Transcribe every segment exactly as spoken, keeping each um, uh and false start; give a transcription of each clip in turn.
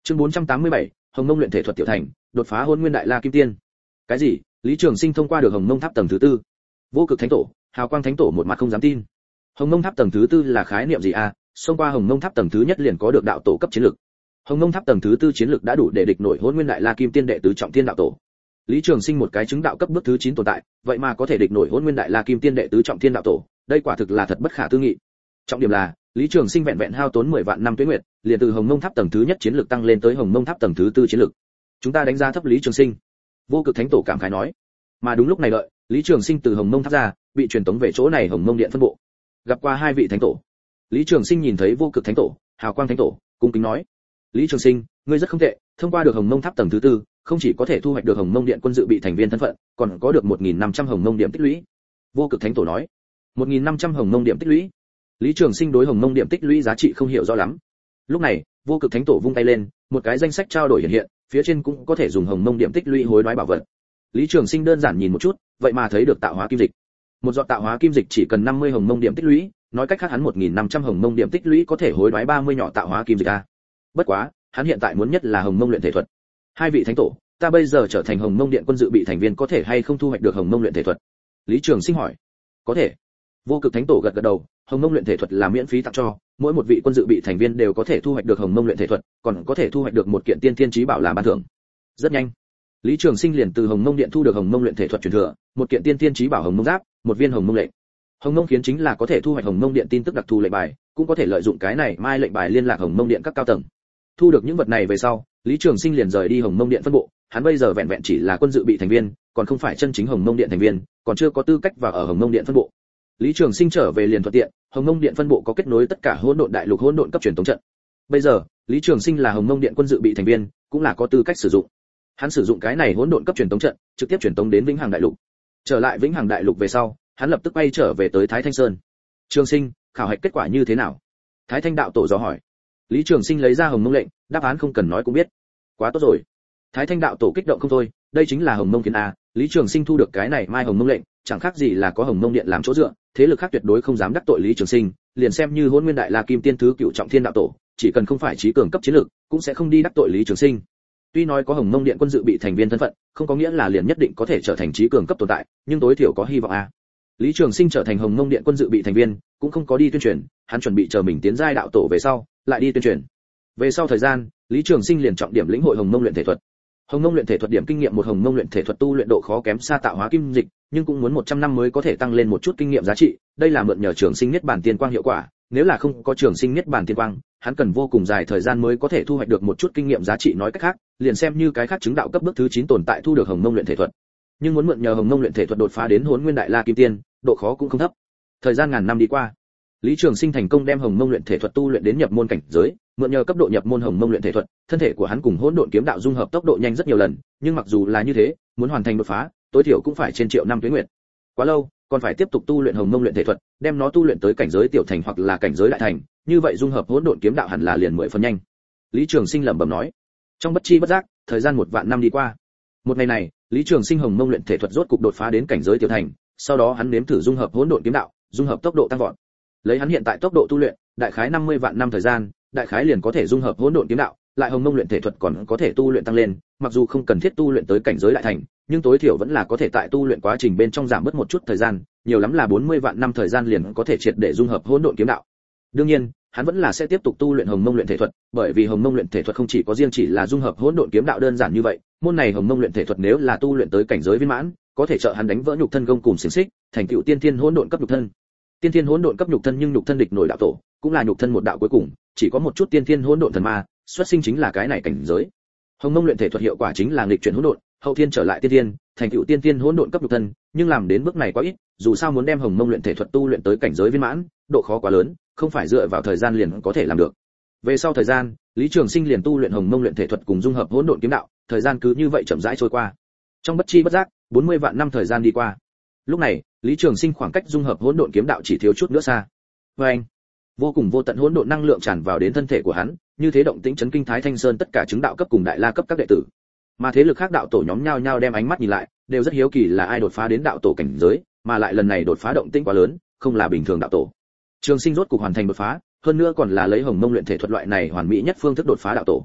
Chương bốn trăm tám mươi bảy, Hồng Mông luyện thể thuật tiểu thành, đột phá Hỗn Nguyên Đại La Kim Tiên. Cái gì? Lý Trường Sinh thông qua được Hồng Mông Tháp tầng thứ tư? Vô Cực Thánh Tổ, Hào Quang Thánh Tổ một mặt không dám tin. Hồng Mông Tháp tầng thứ tư là khái niệm gì a? À? Xông qua Hồng Mông Tháp tầng thứ nhất liền có được đạo tổ cấp chiến lực. Hồng Mông Tháp tầng thứ tư chiến lực đã đủ để địch nổi Hỗn Nguyên Đại La Kim Tiên đệ tứ trọng thiên đạo tổ. Lý Trường Sinh một cái chứng đạo cấp bước thứ chín tồn tại, vậy mà có thể địch nổi Hỗn Nguyên Đại La Kim Tiên đệ tứ trọng thiên đạo tổ, đây quả thực là thật bất khả tư nghị. Trọng điểm là, Lý Trường Sinh vẹn vẹn hao tốn mười vạn năm tuế nguyệt, liền từ Hồng Mông Tháp tầng thứ nhất chiến lực tăng lên tới Hồng Mông Tháp tầng thứ tư chiến lực. Chúng ta đánh giá thấp Lý Trường Sinh. Vô Cực Thánh Tổ cảm khái nói. Mà đúng lúc này đợi, Lý Trường Sinh từ Hồng Mông Tháp ra, bị truyền tống về chỗ này Hồng Mông Điện phân bộ. Gặp qua hai vị thánh tổ. Lý Trường Sinh nhìn thấy Vô Cực Thánh Tổ, Hào Quang Thánh Tổ, cung kính nói: "Lý Trường Sinh, ngươi rất không tệ, thông qua được Hồng Mông Tháp tầng thứ tư, không chỉ có thể thu hoạch được Hồng Mông Điện quân dự bị thành viên thân phận, còn có được một nghìn năm trăm Hồng Mông điểm tích lũy." Vô Cực Thánh Tổ nói: một nghìn năm trăm Hồng Mông điểm tích lũy. Lý Trường Sinh đối Hồng Mông điểm tích lũy giá trị không hiểu rõ lắm. Lúc này, Vô Cực Thánh Tổ vung tay lên, một cái danh sách trao đổi hiện hiện, phía trên cũng có thể dùng Hồng Mông điểm tích lũy hối đoái bảo vật. Lý Trường Sinh đơn giản nhìn một chút, vậy mà thấy được tạo hóa kim dịch. Một giọt tạo hóa kim dịch chỉ cần năm mươi Hồng Mông điểm tích lũy, nói cách khác hắn một nghìn năm trăm Hồng Mông điểm tích lũy có thể hối đoái ba mươi nhỏ tạo hóa kim dịch a. Bất quá, hắn hiện tại muốn nhất là Hồng Mông luyện thể thuật. Hai vị thánh tổ, ta bây giờ trở thành Hồng Mông Điện quân dự bị thành viên có thể hay không thu hoạch được Hồng Mông luyện thể thuật? Lý Trường Sinh hỏi. Có thể. Vô Cực Thánh Tổ gật gật đầu, Hồng Mông luyện thể thuật là miễn phí tặng cho, mỗi một vị quân dự bị thành viên đều có thể thu hoạch được Hồng Mông luyện thể thuật, còn có thể thu hoạch được một kiện tiên thiên chí bảo làm ban thưởng. Rất nhanh, Lý Trường Sinh liền từ Hồng Mông Điện thu được Hồng Mông luyện thể thuật truyền thừa, một kiện tiên thiên chí bảo Hồng Mông giáp, một viên Hồng Mông lệnh. Hồng Mông khiến chính là có thể thu hoạch Hồng Mông Điện tin tức đặc thù lệnh bài, cũng có thể lợi dụng cái này mai lệnh bài liên lạc Hồng Mông Điện các cao tầng. Thu được những vật này về sau, Lý Trường Sinh liền rời đi Hồng Mông Điện phân bộ, hắn bây giờ vẹn vẹn chỉ là quân dự bị thành viên, còn không phải chân chính Hồng Mông Điện thành viên, còn chưa có tư cách vào ở Hồng Mông Điện phân bộ. Lý Trường Sinh trở về liền thuận tiện, Hồng Mông Điện phân bộ có kết nối tất cả Hỗn Độn Đại Lục Hỗn Độn cấp truyền tống trận. Bây giờ, Lý Trường Sinh là Hồng Mông Điện quân dự bị thành viên, cũng là có tư cách sử dụng. Hắn sử dụng cái này Hỗn Độn cấp truyền tống trận, trực tiếp truyền tống đến Vĩnh Hằng Đại Lục. Trở lại Vĩnh Hằng Đại Lục về sau, hắn lập tức bay trở về tới Thái Thanh Sơn. Trường Sinh, khảo hạch kết quả như thế nào? Thái Thanh đạo tổ dò hỏi. Lý Trường Sinh lấy ra Hồng Mông lệnh, đáp án không cần nói cũng biết. Quá tốt rồi. Thái Thanh đạo tổ kích động không thôi, đây chính là Hồng Mông Kiến a, Lý Trường Sinh thu được cái này mai Hồng Mông lệnh, chẳng khác gì là có Hồng Mông Điện làm chỗ dựa, thế lực khác tuyệt đối không dám đắc tội Lý Trường Sinh, liền xem như Hỗn Nguyên Đại La Kim Tiên thứ cửu trọng thiên đạo tổ, chỉ cần không phải trí cường cấp chiến lực, cũng sẽ không đi đắc tội Lý Trường Sinh. Tuy nói có Hồng Mông Điện quân dự bị thành viên thân phận, không có nghĩa là liền nhất định có thể trở thành trí cường cấp tồn tại, nhưng tối thiểu có hy vọng a. Lý Trường Sinh trở thành Hồng Mông Điện quân dự bị thành viên, cũng không có đi tuyên truyền, hắn chuẩn bị chờ mình tiến giai đạo tổ về sau, lại đi tuyên truyền. Về sau thời gian, Lý Trường Sinh liền trọng điểm lĩnh hội Hồng Mông luyện thể thuật. Hồng Mông luyện thể thuật điểm kinh nghiệm một Hồng Mông luyện thể thuật tu luyện độ khó kém xa tạo hóa kim dịch, nhưng cũng muốn một trăm năm mới có thể tăng lên một chút kinh nghiệm giá trị, đây là mượn nhờ Trường Sinh Niết Bàn Tiên Quang hiệu quả, nếu là không có Trường Sinh Niết Bàn Tiên Quang, hắn cần vô cùng dài thời gian mới có thể thu hoạch được một chút kinh nghiệm giá trị, nói cách khác, liền xem như cái khác chứng đạo cấp bước thứ chín tồn tại thu được Hồng Mông luyện thể thuật. Nhưng muốn mượn nhờ Hồng Mông luyện thể thuật đột phá đến Hỗn Nguyên Đại La Kim Tiên, độ khó cũng không thấp. Thời gian ngàn năm đi qua, Lý Trường Sinh thành công đem Hồng Mông luyện thể thuật tu luyện đến nhập môn cảnh giới, mượn nhờ cấp độ nhập môn Hồng Mông luyện thể thuật, thân thể của hắn cùng Hỗn Độn kiếm đạo dung hợp tốc độ nhanh rất nhiều lần, nhưng mặc dù là như thế, muốn hoàn thành đột phá, tối thiểu cũng phải trên triệu năm tuế nguyệt. Quá lâu, còn phải tiếp tục tu luyện Hồng Mông luyện thể thuật, đem nó tu luyện tới cảnh giới tiểu thành hoặc là cảnh giới đại thành, như vậy dung hợp Hỗn Độn kiếm đạo hẳn là liền mười phần nhanh. Lý Trường Sinh lẩm bẩm nói. Trong bất chi bất giác, thời gian một vạn năm đi qua. Một ngày này, Lý Trường Sinh Hồng Mông luyện thể thuật rốt cục đột phá đến cảnh giới tiểu thành, sau đó hắn nếm thử dung hợp Hỗn Độn kiếm đạo, dung hợp tốc độ tăng vọt. Lấy hắn hiện tại tốc độ tu luyện, đại khái năm mươi vạn năm thời gian, đại khái liền có thể dung hợp Hỗn Độn kiếm đạo, lại Hồng Mông luyện thể thuật còn có thể tu luyện tăng lên, mặc dù không cần thiết tu luyện tới cảnh giới đại thành, nhưng tối thiểu vẫn là có thể tại tu luyện quá trình bên trong giảm bớt một chút thời gian, nhiều lắm là bốn mươi vạn năm thời gian liền có thể triệt để dung hợp Hỗn Độn kiếm đạo. Đương nhiên, hắn vẫn là sẽ tiếp tục tu luyện Hồng Mông luyện thể thuật, bởi vì Hồng Mông luyện thể thuật không chỉ có riêng chỉ là dung hợp Hỗn Độn kiếm đạo đơn giản như vậy, môn này Hồng Mông luyện thể thuật nếu là tu luyện tới cảnh giới viên mãn, có thể trợ hắn đánh vỡ nhục thân gông cùm xiềng xích, thành tựu tiên thiên hỗn độn cấp nhục thân. Tiên thiên hỗn độn cấp nhục thân nhưng nhục thân địch nổi đạo tổ, cũng là nhục thân một đạo cuối cùng, chỉ có một chút tiên thiên hỗn độn thần ma, xuất sinh chính là cái này cảnh giới. Hồng Mông luyện thể thuật hiệu quả chính là nghịch chuyển hỗn độn, hậu thiên trở lại tiên thiên, thành tựu tiên thiên hỗn độn cấp nhục thân, nhưng làm đến bước này quá ít, dù sao muốn đem Hồng Mông luyện thể thuật tu luyện tới cảnh giới viên mãn, độ khó quá lớn, không phải dựa vào thời gian liền có thể làm được. Về sau thời gian, Lý Trường Sinh liền tu luyện Hồng Mông luyện thể thuật cùng dung hợp Hỗn Độn kiếm đạo, thời gian cứ như vậy chậm rãi trôi qua. Trong bất chi bất giác, bốn mươi vạn năm thời gian đi qua. Lúc này, Lý Trường Sinh khoảng cách dung hợp Hỗn Độn kiếm đạo chỉ thiếu chút nữa xa. Và anh, vô cùng vô tận hỗn độn năng lượng tràn vào đến thân thể của hắn, như thế động tĩnh chấn kinh Thái Thanh Sơn tất cả chứng đạo cấp cùng đại la cấp các đệ tử. Mà thế lực khác đạo tổ nhóm nhao nhao đem ánh mắt nhìn lại, đều rất hiếu kỳ là ai đột phá đến đạo tổ cảnh giới, mà lại lần này đột phá động tĩnh quá lớn, không là bình thường đạo tổ. Trường Sinh rốt cục hoàn thành đột phá, hơn nữa còn là lấy Hồng Mông luyện thể thuật loại này hoàn mỹ nhất phương thức đột phá đạo tổ.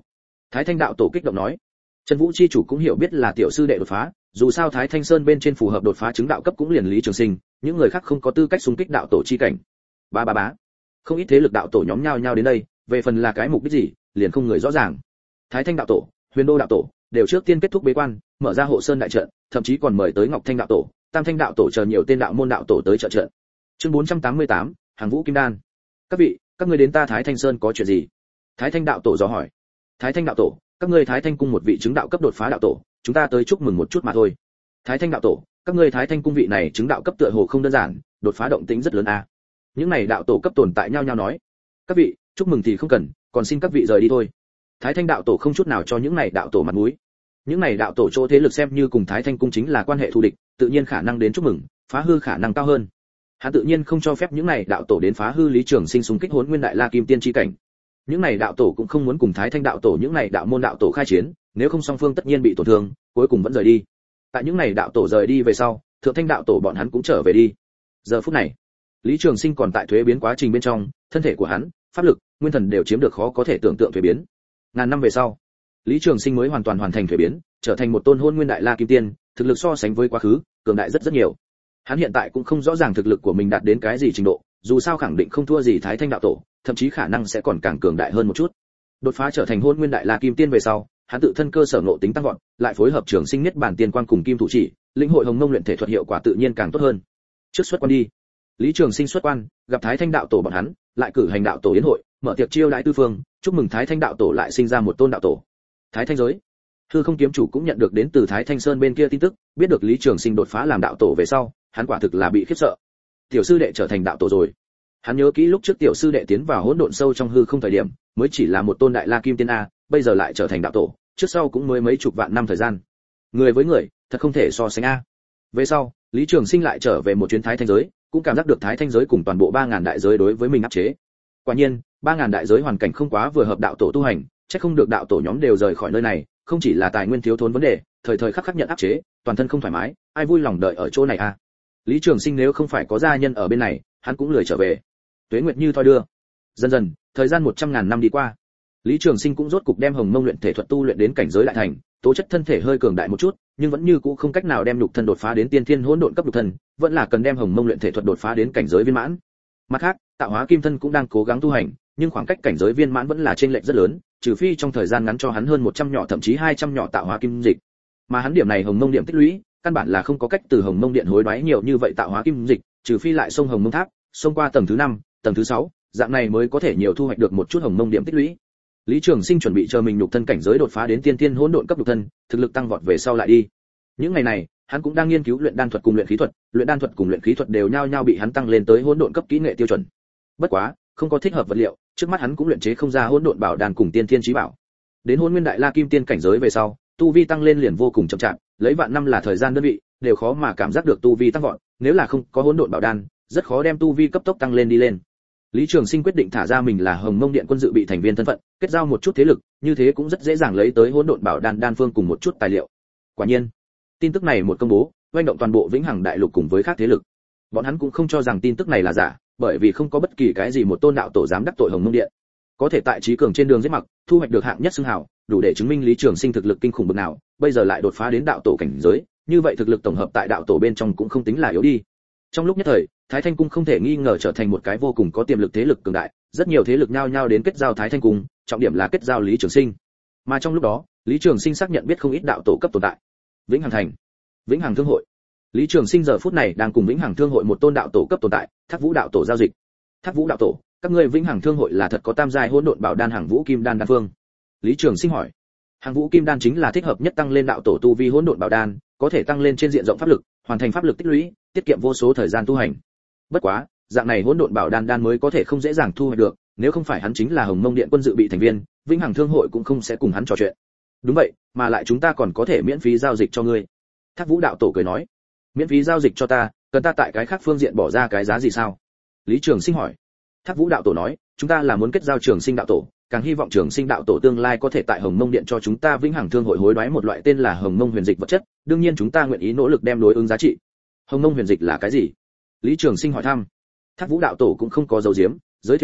Thái Thanh đạo tổ kích động nói. Trần Vũ chi chủ cũng hiểu biết là tiểu sư đệ đột phá, dù sao Thái Thanh Sơn bên trên phù hợp đột phá chứng đạo cấp cũng liền Lý Trường Sinh, những người khác không có tư cách xung kích đạo tổ chi cảnh. Ba ba bá. Không ít thế lực đạo tổ nhóm nhau nhau đến đây, về phần là cái mục đích gì, liền không người rõ ràng. Thái Thanh đạo tổ, Huyền Đô đạo tổ đều trước tiên kết thúc bế quan, mở ra hộ sơn đại trận, thậm chí còn mời tới Ngọc Thanh đạo tổ, Tam Thanh đạo tổ chờ nhiều tên đạo môn đạo tổ tới trợ trận. Chương bốn trăm tám mươi tám, Hàng Vũ Kim Đan. Các vị, các ngươi đến ta Thái Thanh Sơn có chuyện gì? Thái Thanh đạo tổ dò hỏi. Thái Thanh đạo tổ, các ngươi Thái Thanh cung một vị chứng đạo cấp đột phá đạo tổ, chúng ta tới chúc mừng một chút mà thôi. Thái Thanh đạo tổ, các ngươi Thái Thanh cung vị này chứng đạo cấp tựa hồ không đơn giản, đột phá động tĩnh rất lớn a. À. Những này đạo tổ cấp tồn tại nhau nhau nói. Các vị, chúc mừng thì không cần, còn xin các vị rời đi thôi. Thái Thanh đạo tổ không chút nào cho những này đạo tổ mặt mũi. Những này đạo tổ chỗ thế lực xem như cùng Thái Thanh cung chính là quan hệ thù địch, tự nhiên khả năng đến chúc mừng, phá hư khả năng cao hơn. Hắn tự nhiên không cho phép những này đạo tổ đến phá hư Lý Trường Sinh xung kích Hỗn Nguyên Đại La Kim Tiên chi cảnh. Những này đạo tổ cũng không muốn cùng Thái Thanh đạo tổ những này đạo môn đạo tổ khai chiến, nếu không song phương tất nhiên bị tổn thương, cuối cùng vẫn rời đi. Tại những này đạo tổ rời đi về sau, Thượng Thanh đạo tổ bọn hắn cũng trở về đi. Giờ phút này, Lý Trường Sinh còn tại thuế biến quá trình bên trong, thân thể của hắn, pháp lực, nguyên thần đều chiếm được khó có thể tưởng tượng thuế biến. Ngàn năm về sau, Lý Trường Sinh mới hoàn toàn hoàn thành thuế biến, trở thành một tôn Hỗn Nguyên Đại La Kim Tiên, thực lực so sánh với quá khứ, cường đại rất rất nhiều. Hắn hiện tại cũng không rõ ràng thực lực của mình đạt đến cái gì trình độ, dù sao khẳng định không thua gì Thái Thanh đạo tổ, thậm chí khả năng sẽ còn càng cường đại hơn một chút. Đột phá trở thành Hỗn Nguyên Đại La Kim Tiên về sau, hắn tự thân cơ sở ngộ tính tăng vọt, lại phối hợp Trường Sinh Niết Bàn Tiên Quang cùng Kim Thủ Chỉ, lĩnh hội Hồng Mông luyện thể thuật hiệu quả tự nhiên càng tốt hơn. Trước xuất quan đi. Lý Trường Sinh xuất quan, gặp Thái Thanh đạo tổ bọn hắn, lại cử hành đạo tổ yến hội, mở tiệc chiêu đãi tư phương, chúc mừng Thái Thanh đạo tổ lại sinh ra một tôn đạo tổ. Thái Thanh giới. Hư Không kiếm chủ cũng nhận được đến từ Thái Thanh Sơn bên kia tin tức, biết được Lý Trường Sinh đột phá làm đạo tổ về sau, hắn quả thực là bị khiếp sợ. Tiểu sư đệ trở thành đạo tổ rồi. Hắn nhớ kỹ lúc trước tiểu sư đệ tiến vào hỗn độn sâu trong hư không thời điểm, mới chỉ là một tôn đại la kim tiên a, bây giờ lại trở thành đạo tổ, trước sau cũng mới mấy chục vạn năm thời gian. Người với người, thật không thể so sánh a. Về sau, Lý Trường Sinh lại trở về một chuyến Thái Thanh giới, cũng cảm giác được Thái Thanh giới cùng toàn bộ ba ngàn đại giới đối với mình áp chế. Quả nhiên, ba ngàn đại giới hoàn cảnh không quá vừa hợp đạo tổ tu hành, chắc không được đạo tổ nhóm đều rời khỏi nơi này, không chỉ là tài nguyên thiếu thốn vấn đề, thời thời khắc khắc nhận áp chế, toàn thân không thoải mái, ai vui lòng đợi ở chỗ này a. Lý Trường Sinh nếu không phải có gia nhân ở bên này, hắn cũng lười trở về. Tuế nguyệt như thoi đưa. Dần dần, thời gian một trăm ngàn năm đi qua, Lý Trường Sinh cũng rốt cục đem Hồng Mông luyện thể thuật tu luyện đến cảnh giới đại thành, tố chất thân thể hơi cường đại một chút, nhưng vẫn như cũ không cách nào đem nhục thân đột phá đến tiên thiên hỗn độn cấp nhục thân, vẫn là cần đem Hồng Mông luyện thể thuật đột phá đến cảnh giới viên mãn. Mặt khác, tạo hóa kim thân cũng đang cố gắng tu hành, nhưng khoảng cách cảnh giới viên mãn vẫn là chênh lệch rất lớn, trừ phi trong thời gian ngắn cho hắn hơn một trăm nhỏ thậm chí hai trăm nhỏ tạo hóa kim dịch. Mà hắn điểm này Hồng Mông điểm tích lũy, căn bản là không có cách từ Hồng Mông điện hối đoái nhiều như vậy tạo hóa kim dịch, trừ phi lại xông Hồng Mông tháp, xông qua tầng thứ năm, tầng thứ sáu, dạng này mới có thể nhiều thu hoạch được một chút Hồng Mông điểm tích lũy. Lý Trường Sinh chuẩn bị chờ mình nhục thân cảnh giới đột phá đến tiên tiên hỗn độn cấp nhục thân, thực lực tăng vọt về sau lại đi. Những ngày này, hắn cũng đang nghiên cứu luyện đan thuật cùng luyện khí thuật, luyện đan thuật cùng luyện khí thuật đều nhau nhau bị hắn tăng lên tới hỗn độn cấp kỹ nghệ tiêu chuẩn. Bất quá, không có thích hợp vật liệu, trước mắt hắn cũng luyện chế không ra hỗn độn bảo đan cùng tiên thiên chí bảo. Đến Hỗn Nguyên Đại La Kim Tiên cảnh giới về sau, tu vi tăng lên liền vô cùng chậm chạp, lấy vạn năm là thời gian đơn vị, đều khó mà cảm giác được tu vi tăng vọt, nếu là không có hỗn độn bảo đan, rất khó đem tu vi cấp tốc tăng lên đi lên. Lý Trường Sinh quyết định thả ra mình là Hồng Mông Điện quân dự bị thành viên thân phận, kết giao một chút thế lực, như thế cũng rất dễ dàng lấy tới hỗn độn bảo đan đan phương cùng một chút tài liệu. Quả nhiên, tin tức này một công bố, oanh động toàn bộ Vĩnh Hằng Đại Lục cùng với các thế lực. Bọn hắn cũng không cho rằng tin tức này là giả, bởi vì không có bất kỳ cái gì một tôn đạo tổ dám đắc tội Hồng Mông Điện. Có thể tại trí cường trên đường giết mặc, thu hoạch được hạng nhất xưng hào, đủ để chứng minh Lý Trường Sinh thực lực kinh khủng bậc nào, bây giờ lại đột phá đến đạo tổ cảnh giới, như vậy thực lực tổng hợp tại đạo tổ bên trong cũng không tính là yếu đi. Trong lúc nhất thời, Thái Thanh cung không thể nghi ngờ trở thành một cái vô cùng có tiềm lực thế lực cường đại, rất nhiều thế lực nhao nhao đến kết giao Thái Thanh cung, trọng điểm là kết giao Lý Trường Sinh. Mà trong lúc đó, Lý Trường Sinh xác nhận biết không ít đạo tổ cấp tồn tại. Vĩnh Hằng Thành, Vĩnh Hằng Thương hội. Lý Trường Sinh giờ phút này đang cùng Vĩnh Hằng Thương hội một tôn đạo tổ cấp tồn tại, Thác Vũ đạo tổ giao dịch. Thác Vũ đạo tổ, các ngươi Vĩnh Hằng Thương hội là thật có tam giai hỗn độn bảo đan Hàng Vũ Kim đan đan phương? Lý Trường Sinh hỏi. Hàng Vũ Kim đan chính là thích hợp nhất tăng lên đạo tổ tu vi hỗn độn bảo đan, có thể tăng lên trên diện rộng pháp lực, hoàn thành pháp lực tích lũy, tiết kiệm vô số thời gian tu hành. Bất quá, dạng này hỗn độn bảo đan đan mới có thể không dễ dàng thu hoạch được, nếu không phải hắn chính là Hồng Mông Điện quân dự bị thành viên, Vĩnh Hằng Thương hội cũng không sẽ cùng hắn trò chuyện. Đúng vậy, mà lại chúng ta còn có thể miễn phí giao dịch cho ngươi. Thác Vũ đạo tổ cười nói. Miễn phí giao dịch cho ta, cần ta tại cái khác phương diện bỏ ra cái giá gì sao? Lý Trường Sinh hỏi. Thác Vũ đạo tổ nói, chúng ta là muốn kết giao Trường Sinh đạo tổ, càng hy vọng Trường Sinh đạo tổ tương lai có thể tại Hồng Mông Điện cho chúng ta Vĩnh Hằng Thương hội hối đoái một loại tên là Hồng Mông huyền dịch vật chất, đương nhiên chúng ta nguyện ý nỗ lực đem đối ứng giá trị. Hồng Mông huyền dịch là cái gì? Lý Trường Sinh hỏi thăm. Thác Vũ đạo tổ cũng không có dấu diếm, giới thiệu nói,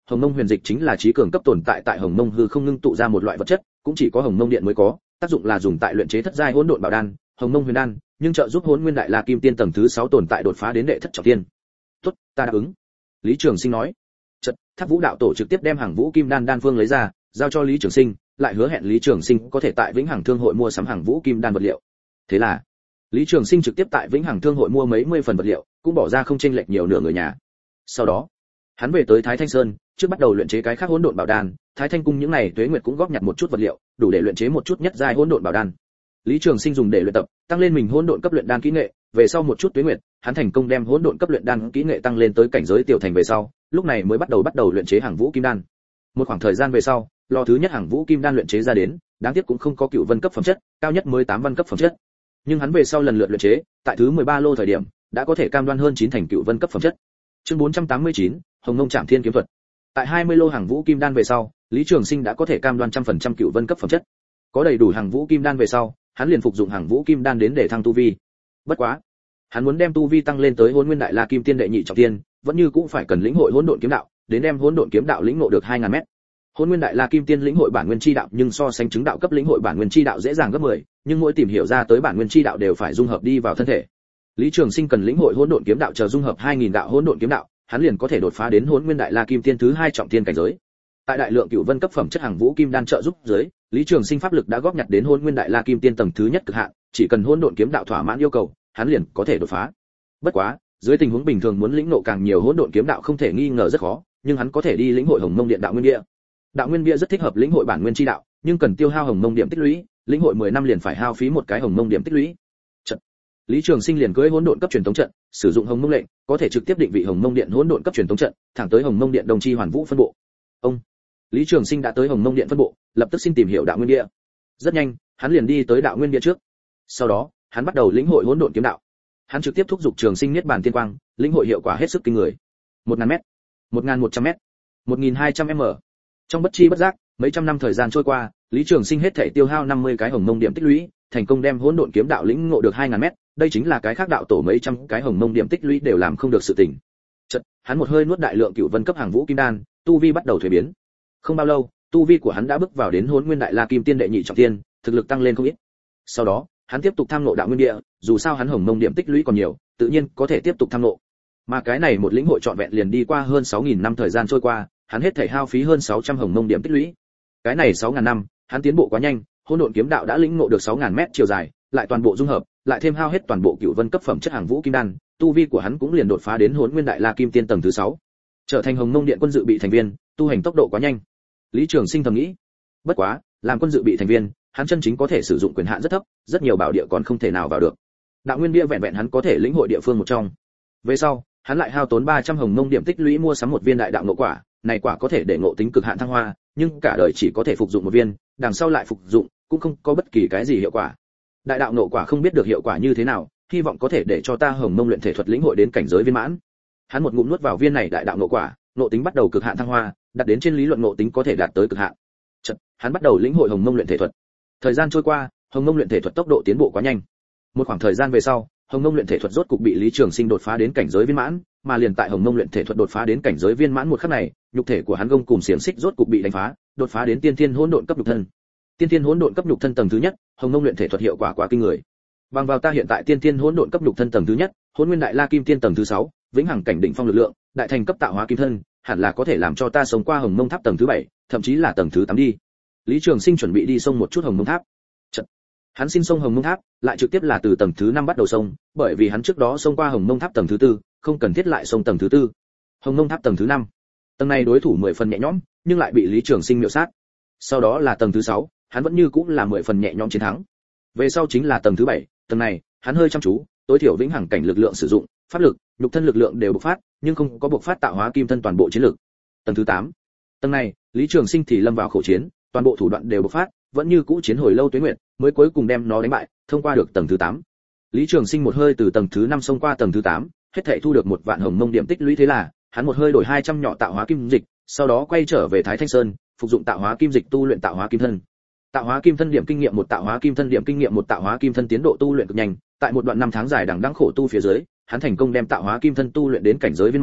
Hồng Mông Huyền Dịch chính là trí cường cấp tồn tại tại Hồng Mông hư không ngưng tụ ra một loại vật chất, cũng chỉ có Hồng Mông Điện mới có, tác dụng là dùng tại luyện chế thất giai hỗn độn bảo đan, Hồng Mông Huyền Đan, nhưng trợ giúp Hỗn Nguyên Đại La Kim Tiên tầng thứ sáu tồn tại đột phá đến đệ thất trọng tiên. "Tốt, ta đáp ứng." Lý Trường Sinh nói. Chợt, Tháp Vũ đạo tổ trực tiếp đem Hàng Vũ Kim Đan đan phương lấy ra, giao cho Lý Trường Sinh, lại hứa hẹn Lý Trường Sinh có thể tại Vĩnh Hằng Thương hội mua sắm Hàng Vũ Kim Đan vật liệu. Thế là, Lý Trường Sinh trực tiếp tại Vĩnh Hằng Thương hội mua mấy mươi phần vật liệu, cũng bỏ ra không chênh lệch nhiều nửa người nhà. Sau đó, hắn về tới Thái Thanh Sơn, trước bắt đầu luyện chế cái khác hỗn độn bảo đan, Thái Thanh cung những này Tuế Nguyệt cũng góp nhặt một chút vật liệu, đủ để luyện chế một chút nhất giai hỗn độn bảo đan. Lý Trường Sinh dùng để luyện tập, tăng lên mình hỗn độn cấp luyện đan kỹ nghệ, về sau một chút Tuế Nguyệt, hắn thành công đem hỗn độn cấp luyện đan kỹ nghệ tăng lên tới cảnh giới tiểu thành về sau, lúc này mới bắt đầu bắt đầu luyện chế Hàng Vũ Kim Đan. Một khoảng thời gian về sau, lò thứ nhất Hàng Vũ Kim Đan luyện chế ra đến, đáng tiếc cũng không có cựu vân cấp phẩm chất, cao nhất mới tám văn cấp phẩm chất. Nhưng hắn về sau lần lượt luyện chế, tại thứ mười ba lô thời điểm, đã có thể cam đoan hơn chín thành cựu vân cấp phẩm chất. Chương bốn trăm tám mươi chín, Hồng Mông Trảm Thiên kiếm thuật. Tại hai mươi lô Hàng Vũ Kim Đan về sau, Lý Trường Sinh đã có thể cam đoan trăm phần trăm cựu vân cấp phẩm chất. Có đầy đủ Hàng Vũ Kim Đan về sau, hắn liền phục dụng Hàng Vũ Kim Đan đến để thăng tu vi. Bất quá, hắn muốn đem tu vi tăng lên tới Hỗn Nguyên Đại La Kim Tiên đệ nhị trọng tiên, vẫn như cũng phải cần lĩnh hội Hỗn Độn Kiếm Đạo, đến đem Hỗn Độn Kiếm Đạo lĩnh ngộ được hai nghìn mét. Hỗn Nguyên Đại La Kim Tiên lĩnh hội bản nguyên chi đạo, nhưng so sánh chứng đạo cấp lĩnh hội bản nguyên chi đạo dễ dàng gấp mười, nhưng mỗi tìm hiểu ra tới bản nguyên chi đạo đều phải dung hợp đi vào thân thể. Lý Trường Sinh cần lĩnh hội Hỗn Độn Kiếm Đạo chờ dung hợp hai nghìn đạo Hỗn Độn Kiếm Đạo, hắn liền có thể đột phá đến Hỗn Nguyên Đại La Kim Tiên thứ hai trọng tiên cảnh giới. Tại đại lượng cựu vân cấp phẩm chất Hàng Vũ Kim Đan trợ giúp dưới, Lý Trường Sinh pháp lực đã góp nhặt đến Hỗn Nguyên Đại La Kim Tiên tầng thứ nhất cực hạn, chỉ cần Hỗn Độn Kiếm Đạo thỏa mãn yêu cầu, hắn liền có thể đột phá. Bất quá, dưới tình huống bình thường muốn lĩnh ngộ càng nhiều Hỗn Độn Kiếm Đạo không thể nghi ngờ rất khó, nhưng hắn có thể đi lĩnh hội Hồng Mông Điện Đạo Nguyên Bia. Đạo Nguyên Bia rất thích hợp lĩnh hội bản nguyên chi đạo, nhưng cần tiêu hao Hồng Mông điểm tích lũy, lĩnh hội mười năm liền phải hao phí một cái Hồng Mông điểm tích lũy. Trận. Lý Trường Sinh liền cưỡi Hỗn Độn cấp truyền tống trận, sử dụng Hồng Mông lệnh, có thể trực tiếp định vị Hồng Mông Điện Hỗn Độn cấp truyền tống trận, thẳng tới Hồng Mông Điện Đồng Chi Hoàn Vũ phân bộ. Ông Lý Trường Sinh đã tới Hồng Mông Điện phân bộ, lập tức xin tìm hiểu Đạo Nguyên Bia. Rất nhanh, hắn liền đi tới Đạo Nguyên Bia trước. Sau đó, hắn bắt đầu lĩnh hội Hỗn Độn Kiếm Đạo. Hắn trực tiếp thúc giục Trường Sinh Niết Bàn Tiên Quang, lĩnh hội hiệu quả hết sức kinh người. một nghìn mét, một nghìn một trăm mét, một nghìn hai trăm mét. Trong bất chi bất giác, mấy trăm năm thời gian trôi qua, Lý Trường Sinh hết thảy tiêu hao năm mươi cái Hồng Mông điểm tích lũy, thành công đem Hỗn Độn Kiếm Đạo lĩnh ngộ được hai nghìn mét, đây chính là cái khác đạo tổ mấy trăm cái Hồng Mông điểm tích lũy đều làm không được sự tình. Chợt, hắn một hơi nuốt đại lượng cựu vân cấp Hàng Vũ Kim Đan, tu vi bắt đầu thuế biến. Không bao lâu, tu vi của hắn đã bước vào đến Hỗn Nguyên Đại La Kim Tiên đệ nhị trọng tiên, thực lực tăng lên không ít. Sau đó, hắn tiếp tục tham ngộ Đạo Nguyên Địa, dù sao hắn Hồng Mông điểm tích lũy còn nhiều, tự nhiên có thể tiếp tục tham ngộ. Mà cái này một lĩnh hội trọn vẹn liền đi qua hơn sáu nghìn năm thời gian trôi qua, hắn hết thảy hao phí hơn sáu trăm Hồng Mông điểm tích lũy. Cái này sáu nghìn năm, hắn tiến bộ quá nhanh, Hỗn Độn Kiếm Đạo đã lĩnh ngộ được sáu nghìn mét chiều dài, lại toàn bộ dung hợp, lại thêm hao hết toàn bộ cựu vân cấp phẩm chất Hàng Vũ Kim Đan, tu vi của hắn cũng liền đột phá đến Hỗn Nguyên Đại La Kim Tiên tầng thứ sáu, trở thành Hồng Mông Điện quân dự bị thành viên, tu hành tốc độ quá nhanh. Lý Trường Sinh thầm nghĩ. Bất quá, làm quân dự bị thành viên, hắn chân chính có thể sử dụng quyền hạn rất thấp, rất nhiều bảo địa còn không thể nào vào được. Đạo Nguyên Bia vẹn vẹn hắn có thể lĩnh hội địa phương một trong. Về sau, hắn lại hao tốn ba trăm Hồng Mông điểm tích lũy mua sắm một viên đại đạo ngộ quả, này quả có thể để ngộ tính cực hạn thăng hoa, nhưng cả đời chỉ có thể phục dụng một viên, đằng sau lại phục dụng, cũng không có bất kỳ cái gì hiệu quả. Đại đạo ngộ quả không biết được hiệu quả như thế nào, hy vọng có thể để cho ta Hồng Mông luyện thể thuật lĩnh hội đến cảnh giới viên mãn. Hắn một ngụm nuốt vào viên này đại đạo ngộ quả, ngộ tính bắt đầu cực hạn thăng hoa, đạt đến trên lý luận ngộ tính có thể đạt tới cực hạn. Chợt, hắn bắt đầu lĩnh hội Hồng Mông luyện thể thuật. Thời gian trôi qua, Hồng Mông luyện thể thuật tốc độ tiến bộ quá nhanh. Một khoảng thời gian về sau, Hồng Mông luyện thể thuật rốt cục bị Lý Trường Sinh đột phá đến cảnh giới viên mãn, mà liền tại Hồng Mông luyện thể thuật đột phá đến cảnh giới viên mãn một khắc này, nhục thể của hắn gông cùng xiềng xích rốt cục bị đánh phá, đột phá đến Tiên Thiên Hỗn Độn cấp nhục thân. Tiên Thiên Hỗn Độn cấp nhục thân tầng thứ nhất, Hồng Mông luyện thể thuật hiệu quả quá kinh người. Bằng vào ta hiện tại Tiên Thiên Hỗn Độn cấp nhục thân tầng thứ nhất, Hỗn Nguyên Đại La Kim Tiên tầng thứ sáu, vĩnh hằng cảnh đỉnh phong lực lượng, đại thành cấp tạo hóa kim thân, hẳn là có thể làm cho ta sống qua Hồng Mông tháp tầng thứ bảy, thậm chí là tầng thứ tám đi. Lý Trường Sinh chuẩn bị đi xông một chút Hồng Mông tháp. Chật, hắn xin xông Hồng Mông tháp, lại trực tiếp là từ tầng thứ năm bắt đầu xông, bởi vì hắn trước đó xông qua Hồng Mông tháp tầng thứ tư, không cần thiết lại xông tầng thứ tư. Hồng Mông tháp tầng thứ năm, tầng này đối thủ mười phần nhẹ nhõm, nhưng lại bị Lý Trường Sinh miểu sát. Sau đó là tầng thứ sáu, hắn vẫn như cũng là mười phần nhẹ nhõm chiến thắng. Về sau chính là tầng thứ bảy, tầng này, hắn hơi chăm chú, tối thiểu vĩnh hằng cảnh lực lượng sử dụng, pháp lực, nhục thân lực lượng đều bộc phát, nhưng không có bộc phát tạo hóa kim thân toàn bộ chiến lực. Tầng thứ tám, tầng này, Lý Trường Sinh thì lâm vào khổ chiến, toàn bộ thủ đoạn đều bộc phát, vẫn như cũ chiến hồi lâu tuế nguyệt, mới cuối cùng đem nó đánh bại, thông qua được tầng thứ tám. Lý Trường Sinh một hơi từ tầng thứ năm xông qua tầng thứ tám, hết thảy thu được một vạn Hồng Mông điểm tích lũy, thế là hắn một hơi đổi hai trăm nhỏ tạo hóa kim dịch, sau đó quay trở về Thái Thanh Sơn, phục dụng tạo hóa kim dịch tu luyện tạo hóa kim thân. Tạo hóa kim thân điểm kinh nghiệm một, tạo hóa kim thân điểm kinh nghiệm một, tạo hóa kim thân tiến độ tu luyện cực nhanh, tại một đoạn năm tháng dài đằng đẵng khổ tu phía dưới, hắn thành công đem tạo hóa kim thân tu luyện đến cảnh giới viên mãn,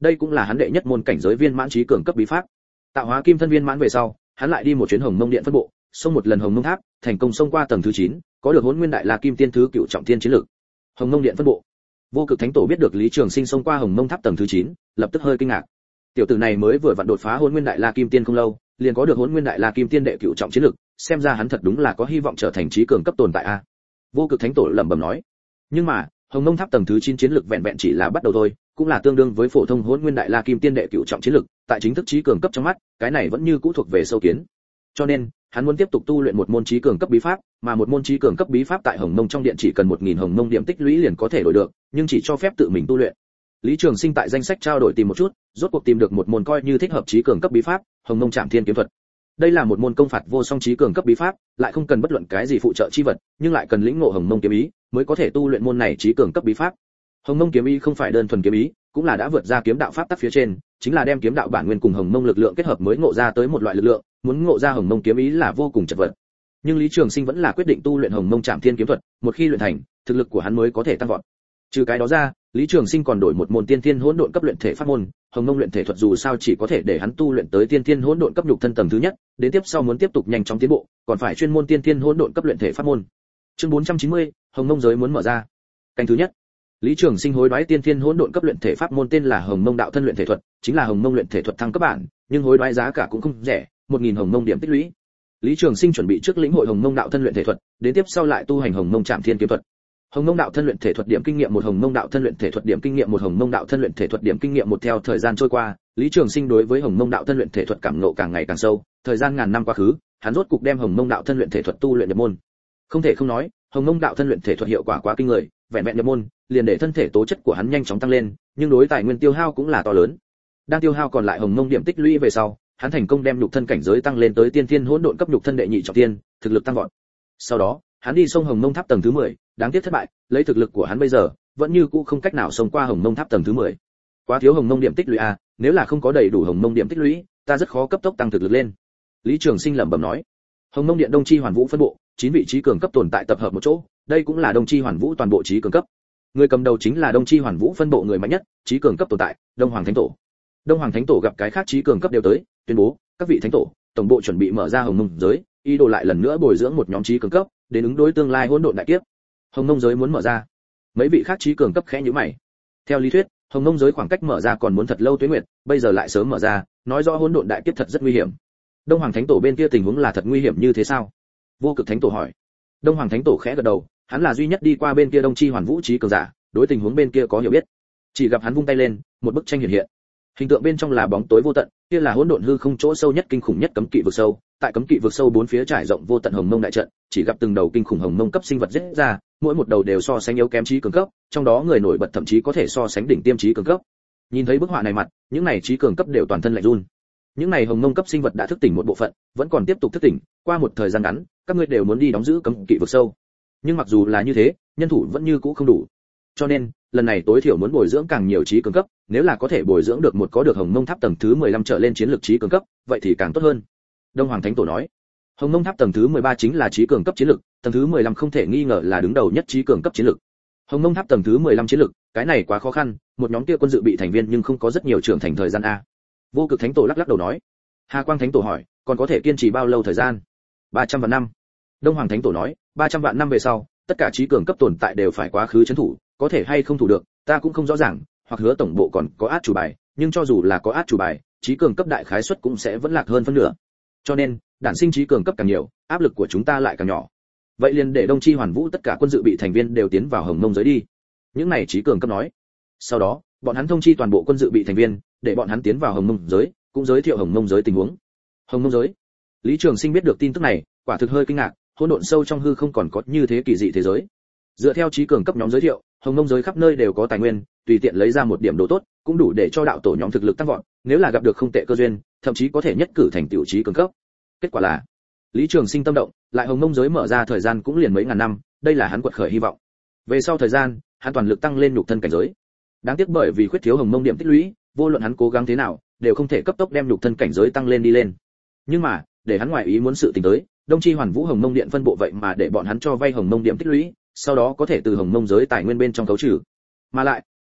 đây cũng là hắn đệ nhất môn cảnh giới viên mãn trí cường cấp bí pháp. Tạo hóa kim thân viên mãn về sau, hắn lại đi một chuyến Hồng Mông Điện phân bộ, xông một lần Hồng Mông Tháp, thành công xông qua tầng thứ chín, có được Hỗn Nguyên Đại La Kim Tiên thứ cựu trọng thiên chiến lực. Hồng Mông Điện phân bộ. Vô Cực Thánh Tổ biết được Lý Trường Sinh xông qua Hồng Mông Tháp tầng thứ chín, lập tức hơi kinh ngạc. Tiểu tử này mới vừa vặn đột phá Hỗn Nguyên Đại La Kim Tiên không lâu, liền có được Hỗn Nguyên Đại La Kim Tiên đệ cựu trọng chiến lực, xem ra hắn thật đúng là có hy vọng trở thành trí cường cấp tồn tại a. Vô Cực Thánh Tổ lẩm bẩm nói. Nhưng mà, Hồng Mông Tháp tầng thứ chín chiến lực vẹn vẹn chỉ là bắt đầu thôi, cũng là tương đương với phổ thông Hỗn Nguyên Đại La Kim Tiên đệ cửu trọng chiến lực, tại chính thức trí cường cấp trong mắt, cái này vẫn như cũ thuộc về sâu kiến. Cho nên, hắn muốn tiếp tục tu luyện một môn trí cường cấp bí pháp, mà một môn trí cường cấp bí pháp tại Hồng Mông trong điện chỉ cần một nghìn Hồng Mông điểm tích lũy liền có thể đổi được, nhưng chỉ cho phép tự mình tu luyện. Lý Trường Sinh tại danh sách trao đổi tìm một chút, rốt cuộc tìm được một môn coi như thích hợp trí cường cấp bí pháp, Hồng Mông Trảm Thiên kiếm thuật. Đây là một môn công phạt vô song trí cường cấp bí pháp, lại không cần bất luận cái gì phụ trợ chi vật, nhưng lại cần lĩnh ngộ Hồng Mông kiếm ý, mới có thể tu luyện môn này trí cường cấp bí pháp. Hồng Mông kiếm ý không phải đơn thuần kiếm ý, cũng là đã vượt ra kiếm đạo pháp tắc phía trên, chính là đem kiếm đạo bản nguyên cùng Hồng Mông lực lượng kết hợp mới ngộ ra tới một loại lực lượng, muốn ngộ ra Hồng Mông kiếm ý là vô cùng chật vật. Nhưng Lý Trường Sinh vẫn là quyết định tu luyện Hồng Mông Trảm Thiên kiếm thuật, một khi luyện thành, thực lực của hắn mới có thể tăng vọt. Trừ cái đó ra, Lý Trường Sinh còn đổi một môn Tiên Thiên Hỗn Độn cấp luyện thể pháp môn, Hồng Mông luyện thể thuật dù sao chỉ có thể để hắn tu luyện tới Tiên Thiên Hỗn Độn cấp nhục thân tầng thứ nhất, đến tiếp sau muốn tiếp tục nhanh chóng tiến bộ, còn phải chuyên môn Tiên Thiên Hỗn Độn cấp luyện thể pháp môn. Chương bốn trăm chín mươi, Hồng Mông giới muốn mở ra. Canh thứ nhất. Lý Trường Sinh hối đoái Tiên Thiên Hỗn Độn cấp luyện thể pháp môn tên là Hồng Mông Đạo Thân luyện thể thuật, chính là Hồng Mông luyện thể thuật thăng cấp bản, nhưng hối đoái giá cả cũng không rẻ, một nghìn Hồng Mông điểm tích lũy. Lý Trường Sinh chuẩn bị trước lĩnh hội Hồng Mông Đạo Thân luyện thể thuật, đến tiếp sau lại tu hành Hồng Mông Trảm Thiên kiếm thuật. Hồng Mông Đạo Thân luyện thể thuật điểm kinh nghiệm một Hồng Mông Đạo Thân luyện thể thuật điểm kinh nghiệm một Hồng Mông Đạo Thân luyện thể thuật điểm kinh nghiệm một theo thời gian trôi qua, Lý Trường Sinh đối với Hồng Mông Đạo Thân luyện thể thuật cảm ngộ càng ngày càng sâu, thời gian ngàn năm quá khứ, hắn rốt cục đem Hồng Mông Đạo Thân luyện thể thuật tu luyện nhập môn. Không thể không nói, Hồng Mông Đạo Thân luyện thể thuật hiệu quả quá kinh người, vẹn vẹn nhập môn, liền để thân thể tố chất của hắn nhanh chóng tăng lên, nhưng đối tài nguyên tiêu hao cũng là to lớn. Đang tiêu hao còn lại Hồng Mông điểm tích lũy về sau, hắn thành công đem nhục thân cảnh giới tăng lên tới Tiên Thiên Hỗn Độn cấp nhục thân đệ nhị trọng thiên, thực lực tăng vọt. Sau đó, hắn đi xông Hồng Mông Tháp tầng thứ mười, đáng tiếc thất bại, lấy thực lực của hắn bây giờ, vẫn như cũ không cách nào xông qua Hồng Mông Tháp tầng thứ mười. Quá thiếu Hồng Mông điểm tích lũy a, nếu là không có đầy đủ Hồng Mông điểm tích lũy, ta rất khó cấp tốc tăng thực lực lên. Lý Trường Sinh lẩm bẩm nói. Hồng Mông Điện Đông Chi Hoàn Vũ phân bộ, chín vị trí cường cấp tồn tại tập hợp một chỗ, đây cũng là Đông Chi Hoàn Vũ toàn bộ trí cường cấp. Người cầm đầu chính là Đông Chi Hoàn Vũ phân bộ người mạnh nhất, trí cường cấp tồn tại, Đông Hoàng Thánh Tổ. Đông Hoàng Thánh Tổ gặp cái khác trí cường cấp đều tới, tuyên bố, các vị thánh tổ, tổng bộ chuẩn bị mở ra Hồng Mông giới, ý đồ lại lần nữa bồi dưỡng một nhóm trí cường cấp, đến ứng đối tương lai hỗn độn đại kiếp. Hồng Mông giới muốn mở ra. Mấy vị khác trí cường cấp khẽ nhíu mày. Theo lý thuyết, Hồng Mông giới khoảng cách mở ra còn muốn thật lâu tuế nguyệt, bây giờ lại sớm mở ra, nói rõ hỗn độn đại kiếp thật rất nguy hiểm. Đông Hoàng Thánh Tổ bên kia tình huống là thật nguy hiểm như thế sao? Vô Cực Thánh Tổ hỏi. Đông Hoàng Thánh Tổ khẽ gật đầu, hắn là duy nhất đi qua bên kia Đông Chi Hoàn Vũ trí cường giả, đối tình huống bên kia có hiểu biết. Chỉ gặp hắn vung tay lên, một bức tranh hiện hiện. Hình tượng bên trong là bóng tối vô tận, kia là hỗn độn hư không chỗ sâu nhất kinh khủng nhất cấm kỵ vực sâu, tại cấm kỵ vực sâu bốn phía trải rộng vô tận Hồng Mông đại trận, chỉ gặp từng đầu kinh khủng Hồng Mông cấp sinh vật giết ra, mỗi một đầu đều so sánh yếu kém trí cường cấp, trong đó người nổi bật thậm chí có thể so sánh đỉnh tiêm trí cường cấp. Nhìn thấy bức họa này mặt, những này trí cường cấp đều toàn thân lạnh run. Những này Hồng Mông cấp sinh vật đã thức tỉnh một bộ phận, vẫn còn tiếp tục thức tỉnh, qua một thời gian ngắn, các ngươi đều muốn đi đóng giữ cấm kỵ vực sâu. Nhưng mặc dù là như thế, nhân thủ vẫn như cũ không đủ. Cho nên, lần này tối thiểu muốn bồi dưỡng càng nhiều trí cường cấp, nếu là có thể bồi dưỡng được một có được Hồng Mông Tháp tầng thứ mười lăm trở lên chiến lược trí cường cấp, vậy thì càng tốt hơn. Đông Hoàng Thánh Tổ nói. Hồng Mông Tháp tầng thứ mười ba chính là trí cường cấp chiến lược, tầng thứ mười lăm không thể nghi ngờ là đứng đầu nhất trí cường cấp chiến lược. Hồng Mông Tháp tầng thứ mười lăm chiến lược, cái này quá khó khăn, một nhóm kia quân dự bị thành viên nhưng không có rất nhiều trưởng thành thời gian a. Vô Cực Thánh Tổ lắc lắc đầu nói. Hà Quang Thánh Tổ hỏi, còn có thể kiên trì bao lâu thời gian? ba trăm vạn năm. Đông Hoàng Thánh Tổ nói, ba trăm vạn năm về sau, tất cả trí cường cấp tồn tại đều phải quá khứ trấn thủ, có thể hay không thủ được, ta cũng không rõ ràng, hoặc hứa tổng bộ còn có át chủ bài, nhưng cho dù là có át chủ bài, trí cường cấp đại khái suất cũng sẽ vẫn lạc hơn phân nửa. Cho nên, đản sinh trí cường cấp càng nhiều, áp lực của chúng ta lại càng nhỏ. Vậy liền để Đông Chi Hoàn Vũ tất cả quân dự bị thành viên đều tiến vào Hồng Mông giới đi. Những này trí cường cấp nói. Sau đó, bọn hắn thông chi toàn bộ quân dự bị thành viên, để bọn hắn tiến vào Hồng Mông giới, cũng giới thiệu Hồng Mông giới tình huống. Hồng Mông giới. Lý Trường Sinh biết được tin tức này, quả thực hơi kinh ngạc, hỗn độn sâu trong hư không còn có như thế kỳ dị thế giới. Dựa theo trí cường cấp nhóm giới thiệu, Hồng Mông giới khắp nơi đều có tài nguyên, tùy tiện lấy ra một điểm đồ tốt, cũng đủ để cho đạo tổ nhóm thực lực tăng vọt, nếu là gặp được không tệ cơ duyên, thậm chí có thể nhất cử thành tiểu trí cường cấp. Kết quả là, Lý Trường Sinh tâm động, lại Hồng Mông giới mở ra thời gian cũng liền mấy ngàn năm, đây là hắn quật khởi hy vọng. Về sau thời gian, hắn toàn lực tăng lên nhục thân cảnh giới. Đáng tiếc bởi vì khuyết thiếu Hồng Mông điểm tích lũy, vô luận hắn cố gắng thế nào, đều không thể cấp tốc đem nhục thân cảnh giới tăng lên đi lên. Nhưng mà, để hắn ngoài ý muốn sự tình tới, Đông Chi Hoàn Vũ Hồng Mông Điện phân bộ vậy mà để bọn hắn cho vay Hồng Mông điểm tích lũy, sau đó có thể từ Hồng Mông giới tài nguyên bên trong cấu trừ. Mà lại,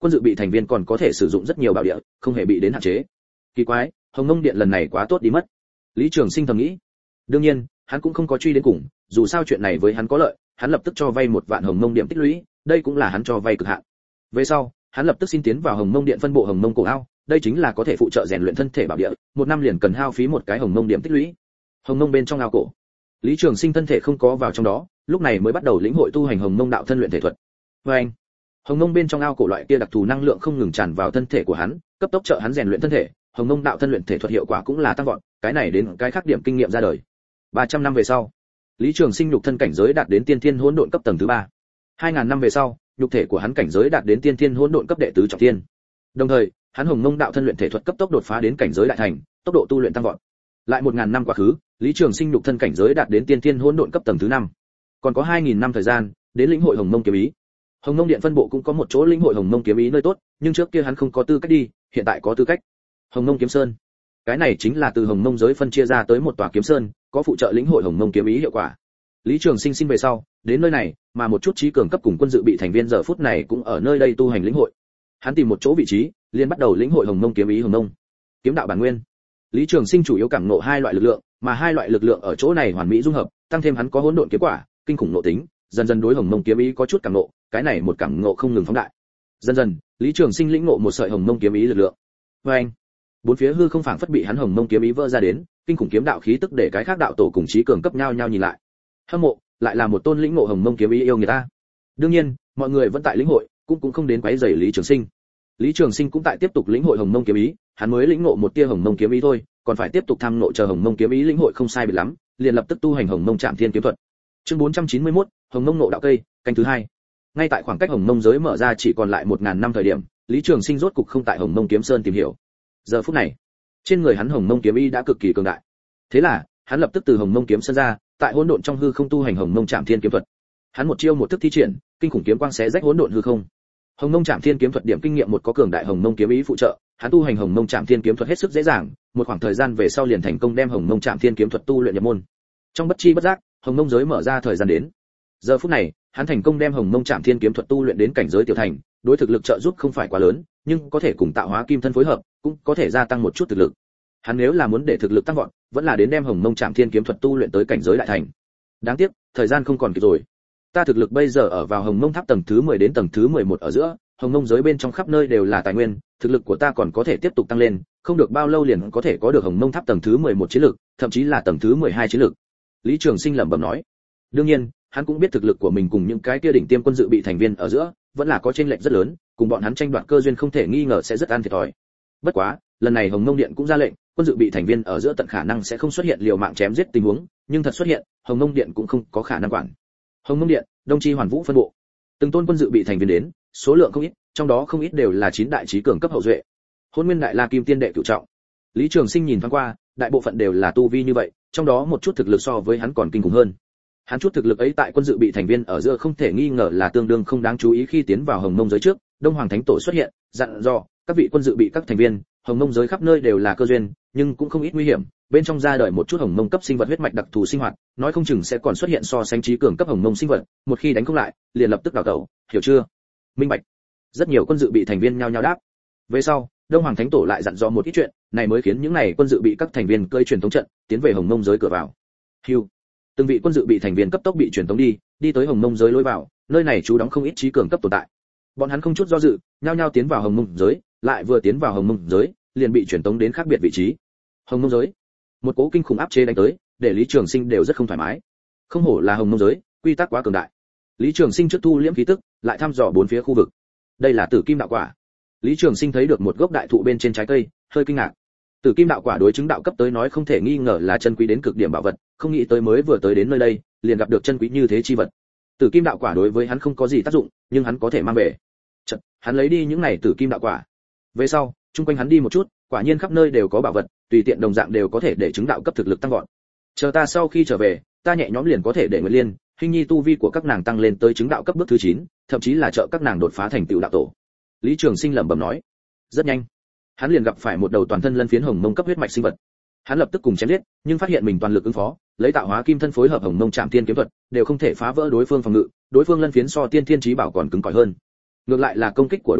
quân dự bị thành viên còn có thể sử dụng rất nhiều bảo địa, không hề bị đến hạn chế. Kỳ quái, Hồng Mông Điện lần này quá tốt đi mất. Lý Trường Sinh thầm nghĩ. Đương nhiên, hắn cũng không có truy đến cùng, dù sao chuyện này với hắn có lợi, hắn lập tức cho vay một vạn Hồng Mông điểm tích lũy, đây cũng là hắn cho vay cực hạn. Về sau, hắn lập tức xin tiến vào Hồng Mông Điện phân bộ Hồng Mông cổ ao, đây chính là có thể phụ trợ rèn luyện thân thể bảo địa, một năm liền cần hao phí một cái Hồng Mông điểm tích lũy. Hồng Mông bên trong ao cổ, Lý Trường Sinh thân thể không có vào trong đó, lúc này mới bắt đầu lĩnh hội tu hành Hồng Mông đạo thân luyện thể thuật. Và anh, Hồng Mông bên trong ao cổ loại kia đặc thù năng lượng không ngừng tràn vào thân thể của hắn, cấp tốc trợ hắn rèn luyện thân thể, Hồng Mông đạo thân luyện thể thuật hiệu quả cũng là tăng vọt, cái này đến cái khác điểm kinh nghiệm ra đời. ba trăm năm về sau, Lý Trường Sinh nhục thân cảnh giới đạt đến tiên thiên hỗn độn cấp tầng thứ ba. hai nghìn năm về sau, nhục thể của hắn cảnh giới đạt đến tiên thiên hỗn độn cấp đệ tứ trọng thiên. Đồng thời, hắn Hồng Mông đạo thân luyện thể thuật cấp tốc đột phá đến cảnh giới đại thành, tốc độ tu luyện tăng vọt. Lại một nghìn năm quá khứ, Lý Trường Sinh nhục thân cảnh giới đạt đến tiên thiên hỗn độn cấp tầng thứ năm. Còn có hai nghìn năm thời gian, đến lĩnh hội Hồng Mông kiếm ý. Hồng Mông Điện phân bộ cũng có một chỗ lĩnh hội Hồng Mông kiếm ý nơi tốt, nhưng trước kia hắn không có tư cách đi, hiện tại có tư cách. Hồng Mông kiếm sơn. Cái này chính là từ Hồng Mông giới phân chia ra tới một tòa kiếm sơn, có phụ trợ lĩnh hội Hồng Mông kiếm ý hiệu quả. Lý Trường Sinh xin về sau, đến nơi này, mà một chút trí cường cấp cùng quân dự bị thành viên giờ phút này cũng ở nơi đây tu hành lĩnh hội. Hắn tìm một chỗ vị trí, liền bắt đầu lĩnh hội Hồng Mông kiếm ý Hồng Mông. Kiếm đạo bản nguyên. Lý Trường Sinh chủ yếu cảm ngộ hai loại lực lượng, mà hai loại lực lượng ở chỗ này hoàn mỹ dung hợp, tăng thêm hắn có hỗn độn kiếm quả, kinh khủng nội tính, dần dần đối Hồng Mông kiếm ý có chút cảm ngộ, cái này một cảm ngộ không ngừng phóng đại. Dần dần, Lý Trường Sinh lĩnh ngộ một sợi Hồng Mông kiếm ý lực lượng. Và anh, bốn phía hư không phảng phất bị hắn Hồng Mông kiếm ý vỡ ra đến, kinh khủng kiếm đạo khí tức để cái khác đạo tổ cùng chí cường cấp nhau nhau nhìn lại. Hâm mộ, lại là một tôn lĩnh ngộ Hồng Mông kiếm ý yêu người ta. Đương nhiên, mọi người vẫn tại lĩnh hội, cũng cũng không đến quấy rầy Lý Trường Sinh. Lý Trường Sinh cũng tại tiếp tục lĩnh hội Hồng Mông kiếm ý, hắn mới lĩnh ngộ một tia Hồng Mông kiếm ý thôi, còn phải tiếp tục tham ngộ chờ Hồng Mông kiếm ý lĩnh hội không sai biệt lắm, liền lập tức tu hành Hồng Mông Trảm Thiên kiếm thuật. Chương bốn trăm chín mươi mốt, Hồng Mông nộ đạo cây, canh thứ hai. Ngay tại khoảng cách Hồng Mông giới mở ra chỉ còn lại một nghìn năm thời điểm, Lý Trường Sinh rốt cục không tại Hồng Mông kiếm sơn tìm hiểu. Giờ phút này, trên người hắn Hồng Mông kiếm ý đã cực kỳ cường đại. Thế là, hắn lập tức từ Hồng Mông kiếm sơn ra, tại hỗn độn trong hư không tu hành Hồng Mông Trảm Thiên kiếm thuật. Hắn một chiêu một thức thi triển, kinh khủng kiếm quang xé rách hỗn độn hư không. Hồng Mông Trảm Thiên kiếm thuật điểm kinh nghiệm một có cường đại Hồng Mông kiếm ý phụ trợ, hắn tu hành Hồng Mông Trảm Thiên kiếm thuật hết sức dễ dàng, một khoảng thời gian về sau liền thành công đem Hồng Mông Trảm Thiên kiếm thuật tu luyện nhập môn. Trong bất chi bất giác, Hồng Mông giới mở ra thời gian đến. Giờ phút này, hắn thành công đem Hồng Mông Trảm Thiên kiếm thuật tu luyện đến cảnh giới tiểu thành, đối thực lực trợ giúp không phải quá lớn, nhưng có thể cùng tạo hóa kim thân phối hợp, cũng có thể gia tăng một chút thực lực. Hắn nếu là muốn để thực lực tăng vọt, vẫn là đến đem Hồng Mông Trảm Thiên kiếm thuật tu luyện tới cảnh giới đại thành. Đáng tiếc, thời gian không còn kịp rồi. Ta thực lực bây giờ ở vào Hồng Mông tháp tầng thứ mười đến tầng thứ mười một ở giữa, Hồng Mông giới bên trong khắp nơi đều là tài nguyên, thực lực của ta còn có thể tiếp tục tăng lên, không được bao lâu liền có thể có được Hồng Mông tháp tầng thứ mười một chiến lực, thậm chí là tầng thứ mười hai chiến lực. Lý Trường Sinh lẩm bẩm nói. Đương nhiên, hắn cũng biết thực lực của mình cùng những cái kia đỉnh tiêm quân dự bị thành viên ở giữa, vẫn là có chênh lệch rất lớn, cùng bọn hắn tranh đoạt cơ duyên không thể nghi ngờ sẽ rất ăn thiệt thòi. Bất quá, lần này Hồng Mông Điện cũng ra lệnh, quân dự bị thành viên ở giữa tận khả năng sẽ không xuất hiện liều mạng chém giết tình huống, nhưng thật xuất hiện, Hồng Mông Điện cũng không có khả năng quản. Hồng Mông Điện, Đông Chi Hoàn Vũ phân bộ. Từng tôn quân dự bị thành viên đến, số lượng không ít, trong đó không ít đều là chín đại chí cường cấp hậu duệ. Hôn Nguyên Đại La Kim Tiên đệ cửu trọng. Lý Trường Sinh nhìn thoáng qua, đại bộ phận đều là tu vi như vậy, trong đó một chút thực lực so với hắn còn kinh khủng hơn. Hắn chút thực lực ấy tại quân dự bị thành viên ở giữa không thể nghi ngờ là tương đương không đáng chú ý. Khi tiến vào Hồng Mông giới trước, Đông Hoàng Thánh Tổ xuất hiện, dặn dò các vị quân dự bị các thành viên, Hồng Mông giới khắp nơi đều là cơ duyên, nhưng cũng không ít nguy hiểm, bên trong ra đời một chút Hồng Mông cấp sinh vật huyết mạch đặc thù sinh hoạt, nói không chừng sẽ còn xuất hiện so sánh trí cường cấp Hồng Mông sinh vật, một khi đánh không lại, liền lập tức đào tẩu, hiểu chưa? Minh bạch. Rất nhiều quân dự bị thành viên nhao nhao đáp. Về sau, Đông Hoàng Thánh Tổ lại dặn dò một ít chuyện, này mới khiến những này quân dự bị các thành viên cơi truyền thống trận, tiến về Hồng Mông giới cửa vào. Hưu. Từng vị quân dự bị thành viên cấp tốc bị truyền tống đi, đi tới Hồng Mông giới lối vào, nơi này trú đóng không ít trí cường cấp tồn tại. Bọn hắn không chút do dự, nhao nhao tiến vào Hồng Mông giới, lại vừa tiến vào Hồng Mông giới, liền bị truyền tống đến khác biệt vị trí. Hồng Mông giới, một cỗ kinh khủng áp chế đánh tới, để Lý Trường Sinh đều rất không thoải mái. Không hổ là Hồng Mông giới, quy tắc quá cường đại. Lý Trường Sinh trước thu liễm khí tức, lại thăm dò bốn phía khu vực. Đây là Tử Kim đạo quả. Lý Trường Sinh thấy được một gốc đại thụ bên trên trái cây, hơi kinh ngạc. Tử Kim đạo quả đối chứng đạo cấp tới nói không thể nghi ngờ là chân quý đến cực điểm bảo vật, không nghĩ tới mới vừa tới đến nơi đây, liền gặp được chân quý như thế chi vật. Tử Kim đạo quả đối với hắn không có gì tác dụng, nhưng hắn có thể mang về. Chợt, hắn lấy đi những này Tử Kim đạo quả. Về sau, chung quanh hắn đi một chút, quả nhiên khắp nơi đều có bảo vật, tùy tiện đồng dạng đều có thể để chứng đạo cấp thực lực tăng vọt. Chờ ta sau khi trở về, ta nhẹ nhõm liền có thể để Nguyệt Liên, Hinh Nhi tu vi của các nàng tăng lên tới chứng đạo cấp bước thứ chín, thậm chí là trợ các nàng đột phá thành tựu đạo tổ. Lý Trường Sinh lẩm bẩm nói. Rất nhanh, hắn liền gặp phải một đầu toàn thân lân phiến hồng mông cấp huyết mạch sinh vật. Hắn lập tức cùng chém giết, nhưng phát hiện mình toàn lực ứng phó, lấy tạo hóa kim thân phối hợp hồng mông trảm tiên kiếm thuật, đều không thể phá vỡ đối phương phòng ngự, đối phương lân phiến so tiên thiên chí bảo còn cứng cỏi hơn. Ngược lại là công kích của đối phương,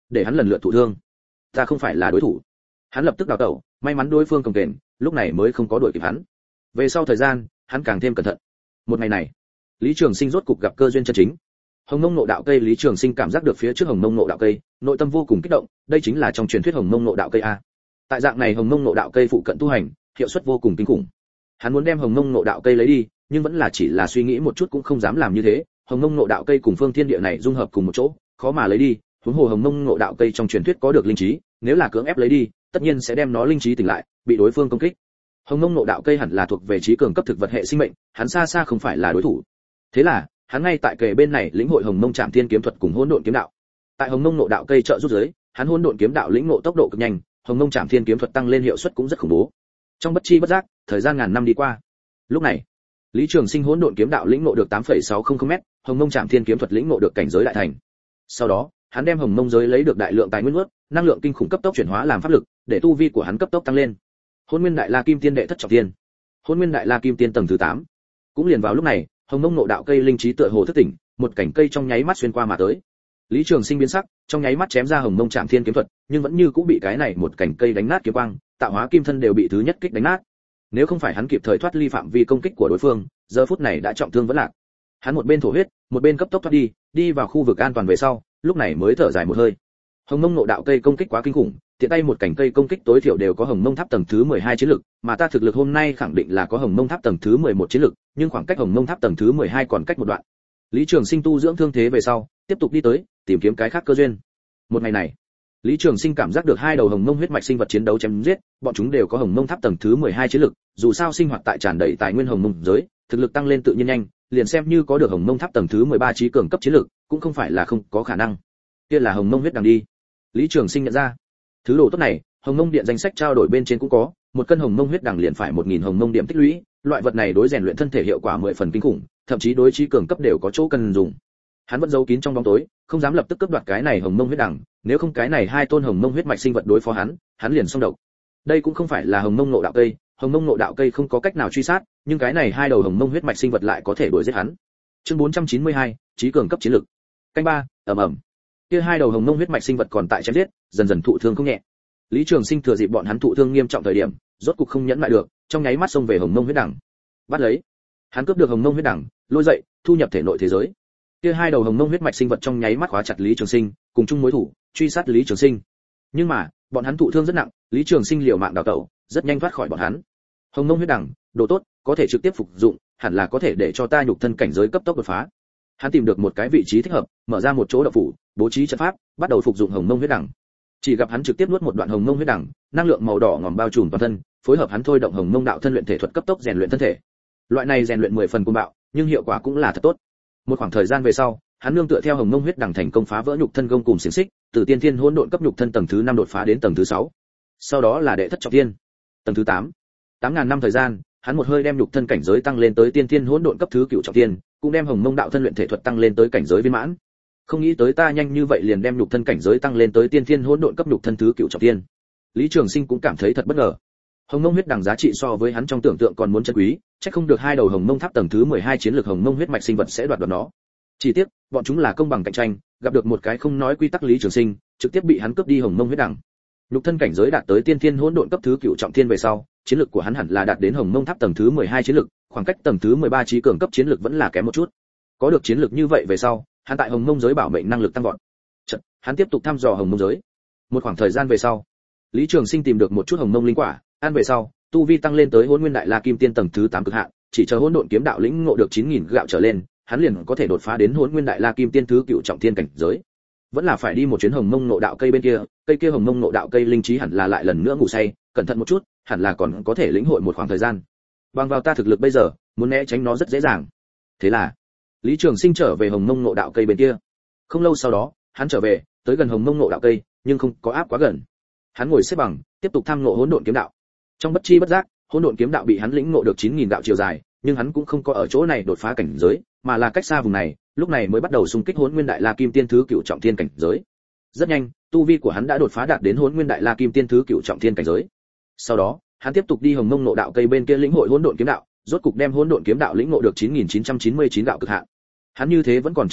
để hắn lần lượt thụ thương. Ta không phải là đối thủ. Hắn lập tức đào tẩu, may mắn đối phương cồng kềnh, lúc này mới không có đuổi kịp hắn. Về sau thời gian, hắn càng thêm cẩn thận. Một ngày này, Lý Trường Sinh rốt cục gặp cơ duyên chân chính. Hồng Mông Nộ Đạo cây. Lý Trường Sinh cảm giác được phía trước Hồng Mông Nộ Đạo cây, nội tâm vô cùng kích động, đây chính là trong truyền thuyết Hồng Mông Nộ Đạo cây a. Tại dạng này Hồng Mông Nộ Đạo cây phụ cận tu hành, hiệu suất vô cùng kinh khủng. Hắn muốn đem Hồng Mông Nộ Đạo cây lấy đi, nhưng vẫn là chỉ là suy nghĩ một chút cũng không dám làm như thế. Hồng Mông Nộ Đạo cây cùng phương thiên địa này dung hợp cùng một chỗ, khó mà lấy đi. Huống hồ Hồng Mông Nộ Đạo cây trong truyền thuyết có được linh trí, nếu là cưỡng ép lấy đi, tất nhiên sẽ đem nó linh trí tỉnh lại, bị đối phương công kích. Hồng Mông Nộ Đạo cây hẳn là thuộc về trí cường cấp thực vật hệ sinh mệnh, hắn xa xa không phải là đối thủ. Thế là, hắn ngay tại kề bên này lĩnh hội Hồng Mông Trảm Thiên kiếm thuật cùng Hỗn Độn kiếm đạo. Tại Hồng Mông Nộ Đạo cây trợ giúp dưới, hắn Hỗn Độn kiếm đạo lĩnh ngộ tốc độ cực nhanh, Hồng Mông Trảm Thiên kiếm thuật tăng lên hiệu suất cũng rất khủng bố. Trong bất chi bất giác, thời gian ngàn năm đi qua. Lúc này, Lý Trường Sinh Hỗn Độn kiếm đạo lĩnh ngộ được tám phẩy sáu không không mét, Hồng Mông Trảm Thiên kiếm thuật lĩnh ngộ được cảnh giới đại thành. Sau đó, hắn đem Hồng Mông giới lấy được đại lượng tài nguyên nuốt, năng lượng kinh khủng cấp tốc chuyển hóa làm pháp lực, để tu vi của hắn cấp tốc tăng lên. Hỗn Nguyên Đại La Kim Tiên đệ thất trọng thiên. Hỗn Nguyên Đại La Kim Tiên tầng thứ tám. Cũng liền vào lúc này, Hồng Mông Nộ Đạo cây linh trí tựa hồ thức tỉnh, một cảnh cây trong nháy mắt xuyên qua mà tới. Lý Trường Sinh biến sắc, trong nháy mắt chém ra Hồng Mông Trảm Thiên kiếm thuật, nhưng vẫn như cũng bị cái này một cảnh cây đánh nát kiếm quang, tạo hóa kim thân đều bị thứ nhất kích đánh nát. Nếu không phải hắn kịp thời thoát ly phạm vi công kích của đối phương, giờ phút này đã trọng thương vẫn lạc. Hắn một bên thổ huyết, một bên cấp tốc thoát đi, đi vào khu vực an toàn về sau, lúc này mới thở dài một hơi. Hồng Mông Nộ Đạo cây công kích quá kinh khủng, tiện tay một cảnh cây công kích tối thiểu đều có Hồng Mông Tháp tầng thứ mười hai chiến lực, mà ta thực lực hôm nay khẳng định là có Hồng Mông Tháp tầng thứ mười một chiến lực, nhưng khoảng cách Hồng Mông Tháp tầng thứ mười hai còn cách một đoạn. Lý Trường Sinh tu dưỡng thương thế về sau, tiếp tục đi tới, tìm kiếm cái khác cơ duyên. Một ngày này, Lý Trường Sinh cảm giác được hai đầu Hồng Mông huyết mạch sinh vật chiến đấu chém giết, bọn chúng đều có Hồng Mông Tháp tầng thứ mười hai chiến lực, dù sao sinh hoạt tại tràn đầy tài nguyên Hồng Mông giới, thực lực tăng lên tự nhiên nhanh, liền xem như có được Hồng Mông Tháp tầng thứ mười ba trí cường cấp chiến lực, cũng không phải là không có khả năng. Kia là Hồng Mông huyết đằng đi. Lý Trường Sinh nhận ra, thứ đồ tốt này, Hồng Mông điện danh sách trao đổi bên trên cũng có, một cân Hồng Mông huyết đằng liền phải một nghìn Hồng Mông điểm tích lũy, loại vật này đối rèn luyện thân thể hiệu quả mười phần kinh khủng, thậm chí đối trí cường cấp đều có chỗ cần dùng. Hắn vẫn giấu kín trong bóng tối, không dám lập tức cướp đoạt cái này Hồng Mông huyết đằng, nếu không cái này hai tôn Hồng Mông huyết mạch sinh vật đối phó hắn, hắn liền xong độc. Đây cũng không phải là Hồng Mông Nộ Đạo cây, Hồng Mông Nộ Đạo cây không có cách nào truy sát, nhưng cái này hai đầu Hồng Mông huyết mạch sinh vật lại có thể đuổi giết hắn. Chương bốn trăm chín mươi hai, trí cường cấp chiến lực. Canh ba, ầm ầm. Kia hai đầu Hồng Mông huyết mạch sinh vật còn tại chém giết, dần dần thụ thương không nhẹ. Lý Trường Sinh thừa dịp bọn hắn thụ thương nghiêm trọng thời điểm, rốt cục không nhẫn lại được, trong nháy mắt xông về Hồng Mông huyết đằng. Bắt lấy. Hắn cướp được Hồng Mông huyết đằng, lôi dậy, thu nhập thể nội thế giới. Kia hai đầu Hồng Mông huyết mạch sinh vật trong nháy mắt khóa chặt Lý Trường Sinh, cùng chung mối thủ, truy sát Lý Trường Sinh. Nhưng mà, bọn hắn thụ thương rất nặng, Lý Trường Sinh liều mạng đào tẩu, rất nhanh thoát khỏi bọn hắn. Hồng Mông huyết đằng, đồ tốt, có thể trực tiếp phục dụng, hẳn là có thể để cho ta nhục thân cảnh giới cấp tốc đột phá. Hắn tìm được một cái vị trí thích hợp, mở ra một chỗ động phủ, bố trí trận pháp, bắt đầu phục dụng Hồng Mông huyết đằng. Chỉ gặp hắn trực tiếp nuốt một đoạn Hồng Mông huyết đằng, năng lượng màu đỏ ngòm bao trùm toàn thân, phối hợp hắn thôi động Hồng Mông đạo thân luyện thể thuật cấp tốc rèn luyện thân thể. Loại này rèn luyện mười phần cuồng bạo, nhưng hiệu quả cũng là thật tốt. Một khoảng thời gian về sau, hắn nương tựa theo Hồng Mông huyết đằng thành công phá vỡ nhục thân gông cùng xiềng xích, từ tiên thiên hỗn độn cấp nhục thân tầng thứ năm đột phá đến tầng thứ sáu. Sau đó là đệ thất trọng thiên, tầng thứ tám. tám ngàn năm thời gian, hắn một hơi đem nhục thân cảnh giới tăng lên tới tiên thiên hỗn độn cấp thứ cửu trọng thiên, cũng đem Hồng Mông đạo thân luyện thể thuật tăng lên tới cảnh giới viên mãn. Không nghĩ tới ta nhanh như vậy liền đem nhục thân cảnh giới tăng lên tới tiên thiên hỗn độn cấp nhục thân thứ cửu trọng thiên. Lý Trường Sinh cũng cảm thấy thật bất ngờ. Hồng Mông huyết đằng giá trị so với hắn trong tưởng tượng còn muốn chân quý, chắc không được hai đầu Hồng Mông tháp tầng thứ mười hai chiến lược Hồng Mông huyết mạch sinh vật sẽ đoạt đoạt nó. Chỉ tiếc, bọn chúng là công bằng cạnh tranh, gặp được một cái không nói quy tắc Lý Trường Sinh, trực tiếp bị hắn cướp đi Hồng Mông huyết đằng. Nhục thân cảnh giới đạt tới tiên thiên hỗn độn cấp thứ cửu trọng thiên về sau, chiến lực của hắn hẳn là đạt đến Hồng Mông tháp tầng thứ mười hai chiến lực, khoảng cách tầng thứ mười ba trí cường cấp chiến lực vẫn là kém một chút. Có được chiến lực như vậy về sau, hắn tại Hồng Mông giới bảo mệnh năng lực tăng vọt. Chợt, hắn tiếp tục thăm dò Hồng Mông giới. Một khoảng thời gian về sau, Lý Trường Sinh tìm được một chút Hồng Mông linh quả, ăn về sau, tu vi tăng lên tới Hỗn Nguyên Đại La Kim Tiên tầng thứ tám cực hạn, chỉ chờ Hỗn Độn kiếm đạo lĩnh ngộ được chín nghìn gạo trở lên, hắn liền có thể đột phá đến Hỗn Nguyên Đại La Kim Tiên thứ cửu trọng thiên cảnh giới. Vẫn là phải đi một chuyến Hồng Mông Nộ Đạo cây bên kia, cây kia Hồng Mông Nộ Đạo cây linh trí hẳn là lại lần nữa ngủ say, cẩn thận một chút, hẳn là còn có thể lĩnh hội một khoảng thời gian. Bằng vào ta thực lực bây giờ, muốn né tránh nó rất dễ dàng. Thế là, Lý Trường Sinh trở về Hồng Mông Nộ Đạo cây bên kia. Không lâu sau đó, hắn trở về, tới gần Hồng Mông Nộ Đạo cây, nhưng không có áp quá gần. Hắn ngồi xếp bằng, tiếp tục tham ngộ Hỗn Độn kiếm đạo. Trong bất chi bất giác, Hỗn Độn kiếm đạo bị hắn lĩnh ngộ được chín nghìn đạo chiều dài, nhưng hắn cũng không có ở chỗ này đột phá cảnh giới, mà là cách xa vùng này, lúc này mới bắt đầu xung kích Hỗn Nguyên Đại La Kim Tiên thứ cửu trọng thiên cảnh giới. Rất nhanh, tu vi của hắn đã đột phá đạt đến Hỗn Nguyên Đại La Kim Tiên thứ cửu trọng thiên cảnh giới. Sau đó, hắn tiếp tục đi Hồng Mông Nộ Đạo cây bên kia lĩnh hội Hỗn Độn kiếm đạo, rốt cục đem Hỗn Độn kiếm đạo lĩnh ngộ được chín nghìn chín trăm chín mươi chín đạo cực hạn. Hắn như thế vẫn còn chưa đủ,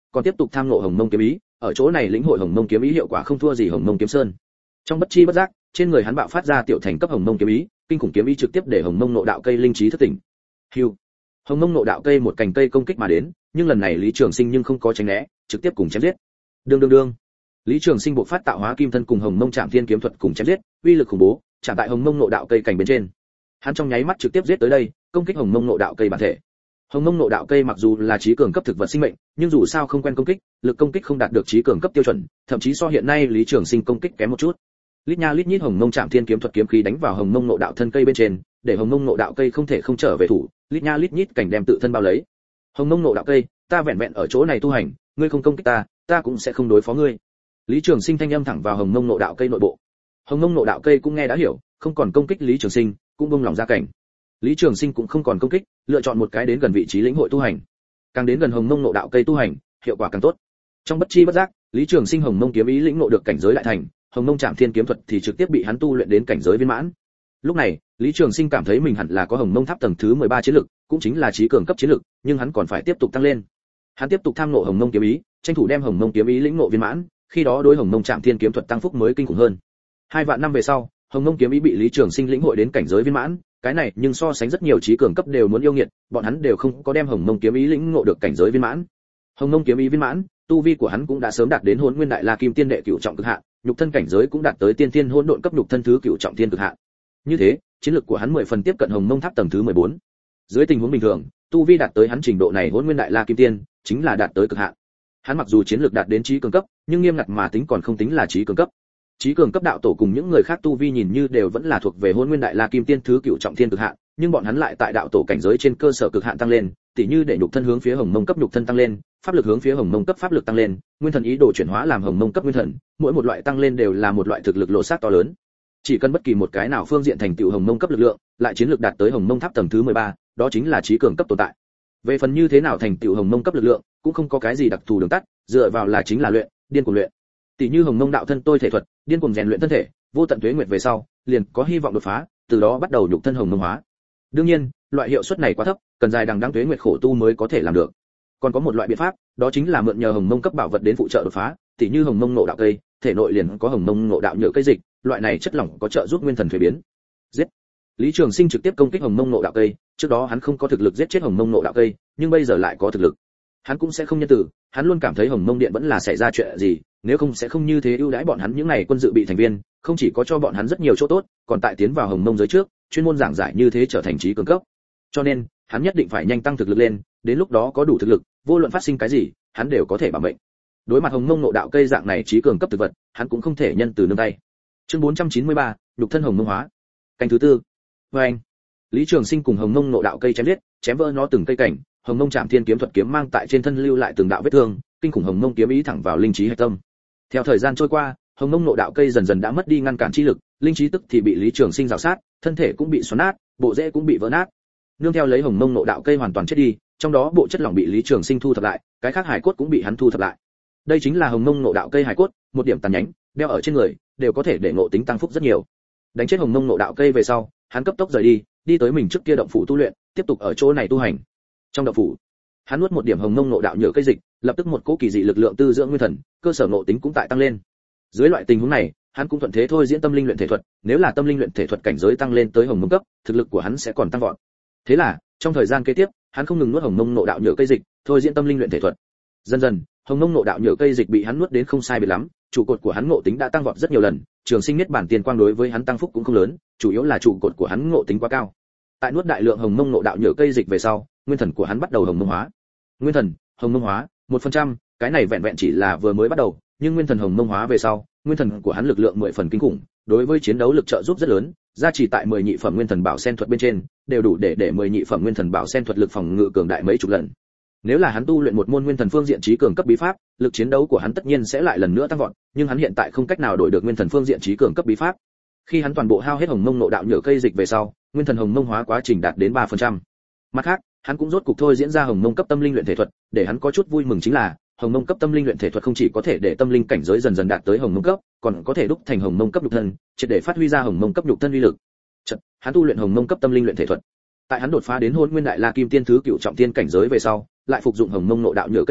còn tiếp tục tham ngộ hồng mông kiếm ý, ở chỗ này lĩnh hội hồng mông kiếm ý hiệu quả không thua gì hồng mông kiếm sơn. Trong bất chi bất giác, trên người hắn bạo phát ra tiểu thành cấp hồng mông kiếm ý, kinh khủng kiếm ý trực tiếp để hồng mông nộ đạo cây linh trí thức tỉnh. Hưu. Hồng mông nộ đạo cây một cành cây công kích mà đến, nhưng lần này Lý Trường Sinh nhưng không có tránh né, trực tiếp cùng chém giết. Đương đương đương. Lý Trường Sinh bộc phát tạo hóa kim thân cùng hồng mông trảm thiên kiếm thuật cùng chém giết, uy lực khủng bố, chạm tại hồng mông nộ đạo cây cành bên trên. Hắn trong nháy mắt trực tiếp giết tới đây, công kích hồng mông nộ đạo cây bản thể. Hồng mông nộ đạo cây mặc dù là trí cường cấp thực vật sinh mệnh, nhưng dù sao không quen công kích, lực công kích không đạt được trí cường cấp tiêu chuẩn, thậm chí so hiện nay Lý Trường Sinh công kích kém một chút. Lít nha lít nhít hồng mông trảm thiên kiếm thuật kiếm khí đánh vào hồng mông nộ đạo thân cây bên trên, để hồng mông nộ đạo cây không thể không trở về thủ, lít nha lít nhít cảnh đem tự thân bao lấy. Hồng mông nộ đạo cây, ta vẹn vẹn ở chỗ này tu hành, ngươi không công kích ta, ta cũng sẽ không đối phó ngươi. Lý Trường Sinh thanh âm thẳng vào hồng mông nộ đạo cây nội bộ. Hồng mông nộ đạo cây cũng nghe đã hiểu, không còn công kích Lý Trường Sinh, cũng buông lòng ra cảnh. Lý Trường Sinh cũng không còn công kích, lựa chọn một cái đến gần vị trí lĩnh hội tu hành. Càng đến gần hồng mông nộ đạo cây tu hành, hiệu quả càng tốt. Trong bất chi bất giác, Lý Trường Sinh hồng mông kiếm ý lĩnh ngộ được cảnh giới đại thành, hồng mông trảm thiên kiếm thuật thì trực tiếp bị hắn tu luyện đến cảnh giới viên mãn. Lúc này, Lý Trường Sinh cảm thấy mình hẳn là có hồng mông tháp tầng thứ mười ba chiến lực, cũng chính là trí cường cấp chiến lực, nhưng hắn còn phải tiếp tục tăng lên. Hắn tiếp tục tham ngộ hồng mông kiếm ý, tranh thủ đem hồng mông kiếm ý lĩnh ngộ viên mãn, khi đó đối hồng mông trảm thiên kiếm thuật tăng phúc mới kinh khủng hơn. Hai vạn năm về sau, hồng mông kiếm ý bị Lý Trường Sinh lĩnh hội đến cảnh giới viên mãn, cái này nhưng so sánh rất nhiều trí cường cấp đều muốn yêu nghiệt, bọn hắn đều không có đem hồng mông kiếm ý lĩnh ngộ được cảnh giới viên mãn. Hồng mông kiếm ý viên mãn, tu vi của hắn cũng đã sớm đạt đến Hỗn Nguyên Đại La Kim Tiên đệ cửu trọng cực hạn, nhục thân cảnh giới cũng đạt tới tiên tiên hỗn độn cấp nhục thân thứ cửu trọng thiên cực hạn. Như thế, chiến lực của hắn mười phần tiếp cận hồng mông tháp tầng thứ mười bốn. Dưới tình huống bình thường, tu vi đạt tới hắn trình độ này Hỗn Nguyên Đại La Kim Tiên, chính là đạt tới cực hạn. Hắn mặc dù chiến lực đạt đến trí cường cấp, nhưng nghiêm ngặt mà tính còn không tính là trí cường cấp. Trí cường cấp đạo tổ cùng những người khác tu vi nhìn như đều vẫn là thuộc về Hỗn Nguyên Đại La Kim Tiên thứ cửu trọng thiên cực hạn, nhưng bọn hắn lại tại đạo tổ cảnh giới trên cơ sở cực hạn tăng lên, tỉ như để nhục thân hướng phía hồng mông cấp nhục thân tăng lên, pháp lực hướng phía hồng mông cấp pháp lực tăng lên, nguyên thần ý đồ chuyển hóa làm hồng mông cấp nguyên thần, mỗi một loại tăng lên đều là một loại thực lực lộ sát to lớn. Chỉ cần bất kỳ một cái nào phương diện thành tựu hồng mông cấp lực lượng, lại chiến lược đạt tới hồng mông tháp tầng thứ mười ba, đó chính là trí cường cấp tồn tại. Về phần như thế nào thành tựu hồng mông cấp lực lượng, cũng không có cái gì đặc thù đường tắt, dựa vào là chính là luyện, điên cuồng luyện. Tỷ như hồng mông đạo thân tôi thể thuật, điên cuồng rèn luyện thân thể, vô tận tuế nguyệt về sau, liền có hy vọng đột phá, từ đó bắt đầu nhục thân hồng mông hóa. Đương nhiên, loại hiệu suất này quá thấp, cần dài đằng đẵng tuế nguyệt khổ tu mới có thể làm được. Còn có một loại biện pháp, đó chính là mượn nhờ hồng mông cấp bảo vật đến phụ trợ đột phá, tỷ như hồng mông ngộ đạo cây, thể nội liền có hồng mông ngộ đạo nhựa cây dịch, loại này chất lỏng có trợ giúp nguyên thần thuế biến. Giết. Lý Trường Sinh trực tiếp công kích hồng mông ngộ đạo cây, trước đó hắn không có thực lực giết chết hồng mông ngộ đạo cây, nhưng bây giờ lại có thực lực. Hắn cũng sẽ không nhân từ, hắn luôn cảm thấy hồng mông điện vẫn là xảy ra chuyện gì, nếu không sẽ không như thế ưu đãi bọn hắn những này quân dự bị thành viên, không chỉ có cho bọn hắn rất nhiều chỗ tốt, còn tại tiến vào hồng mông giới trước, chuyên môn giảng giải như thế trở thành trí cường cấp. Cho nên, hắn nhất định phải nhanh tăng thực lực lên, đến lúc đó có đủ thực lực, vô luận phát sinh cái gì, hắn đều có thể bảo mệnh. Đối mặt hồng mông ngộ đạo cây dạng này trí cường cấp thực vật, hắn cũng không thể nhân từ nương tay. Chương bốn trăm chín mươi ba, nhục thân hồng mông hóa. Canh thứ tư. Và anh. Lý Trường Sinh cùng hồng mông ngộ đạo cây chém giết, chém vỡ nó từng cây cảnh, hồng mông trảm thiên kiếm thuật kiếm mang tại trên thân lưu lại từng đạo vết thương, kinh khủng hồng mông kiếm ý thẳng vào linh trí hạch tâm. Theo thời gian trôi qua, hồng mông ngộ đạo cây dần dần đã mất đi ngăn cản chi lực, linh trí tức thì bị Lý Trường Sinh rào sát, thân thể cũng bị xoắn nát, bộ rễ cũng bị vỡ nát. Nương theo lấy hồng mông ngộ đạo cây hoàn toàn chết đi, trong đó bộ chất lỏng bị Lý Trường Sinh thu thập lại, cái khác hải cốt cũng bị hắn thu thập lại. Đây chính là hồng mông ngộ đạo cây hải cốt, một điểm tàn nhánh, đeo ở trên người, đều có thể để ngộ tính tăng phúc rất nhiều. Đánh chết hồng mông ngộ đạo cây về sau, hắn cấp tốc rời đi, đi tới mình trước kia động phủ tu luyện, tiếp tục ở chỗ này tu hành. Trong động phủ, hắn nuốt một điểm hồng mông ngộ đạo nhựa cây dịch, lập tức một cỗ kỳ dị lực lượng tư dưỡng nguyên thần, cơ sở ngộ tính cũng tại tăng lên. Dưới loại tình huống này, hắn cũng thuận thế thôi diễn tâm linh luyện thể thuật, nếu là tâm linh luyện thể thuật cảnh giới tăng lên tới hồng mông cấp, thực lực của hắn sẽ còn tăng vọt. Thế là, trong thời gian kế tiếp, hắn không ngừng nuốt hồng mông ngộ đạo nhựa cây dịch, thôi diễn tâm linh luyện thể thuật. Dần dần, hồng mông ngộ đạo nhựa cây dịch bị hắn nuốt đến không sai biệt lắm, trụ cột của hắn ngộ tính đã tăng vọt rất nhiều lần, Trường Sinh Niết Bản Tiền Quang đối với hắn tăng phúc cũng không lớn, chủ yếu là trụ cột của hắn ngộ tính quá cao. Tại nuốt đại lượng hồng mông ngộ đạo nhựa cây dịch về sau, nguyên thần của hắn bắt đầu hồng mông hóa. Nguyên thần, hồng mông hóa, một phần trăm, cái này vẹn vẹn chỉ là vừa mới bắt đầu, nhưng nguyên thần hồng mông hóa về sau, nguyên thần của hắn lực lượng mười phần kinh khủng, đối với chiến đấu lực trợ giúp rất lớn, gia trì tại mười nhị phẩm nguyên thần bảo sen thuật bên trên, đều đủ để để mười nhị phẩm nguyên thần bảo sen thuật lực phòng ngự cường đại mấy chục lần. Nếu là hắn tu luyện một môn nguyên thần phương diện trí cường cấp bí pháp, lực chiến đấu của hắn tất nhiên sẽ lại lần nữa tăng vọt, nhưng hắn hiện tại không cách nào đổi được nguyên thần phương diện trí cường cấp bí pháp. Khi hắn toàn bộ hao hết hồng mông nộ đạo nhựa cây dịch về sau, nguyên thần hồng mông hóa quá trình đạt đến ba phần trăm. Mặt khác, hắn cũng rốt cục thôi diễn ra hồng mông cấp tâm linh luyện thể thuật, để hắn có chút vui mừng chính là, hồng mông cấp tâm linh luyện thể thuật không chỉ có thể để tâm linh cảnh giới dần dần đạt tới hồng mông cấp, còn có thể đúc thành hồng mông cấp nhục thân, triệt để phát huy ra hồng mông cấp nhục thân uy lực. Chật, hắn tu luyện hồng mông cấp tâm linh luyện thể thuật. Tại hắn đột phá đến Hỗn Nguyên Đại La Kim Tiên thứ cựu trọng tiên cảnh giới về sau, lại phục dụng hồng mông nộ đạo nhựa cây dịch,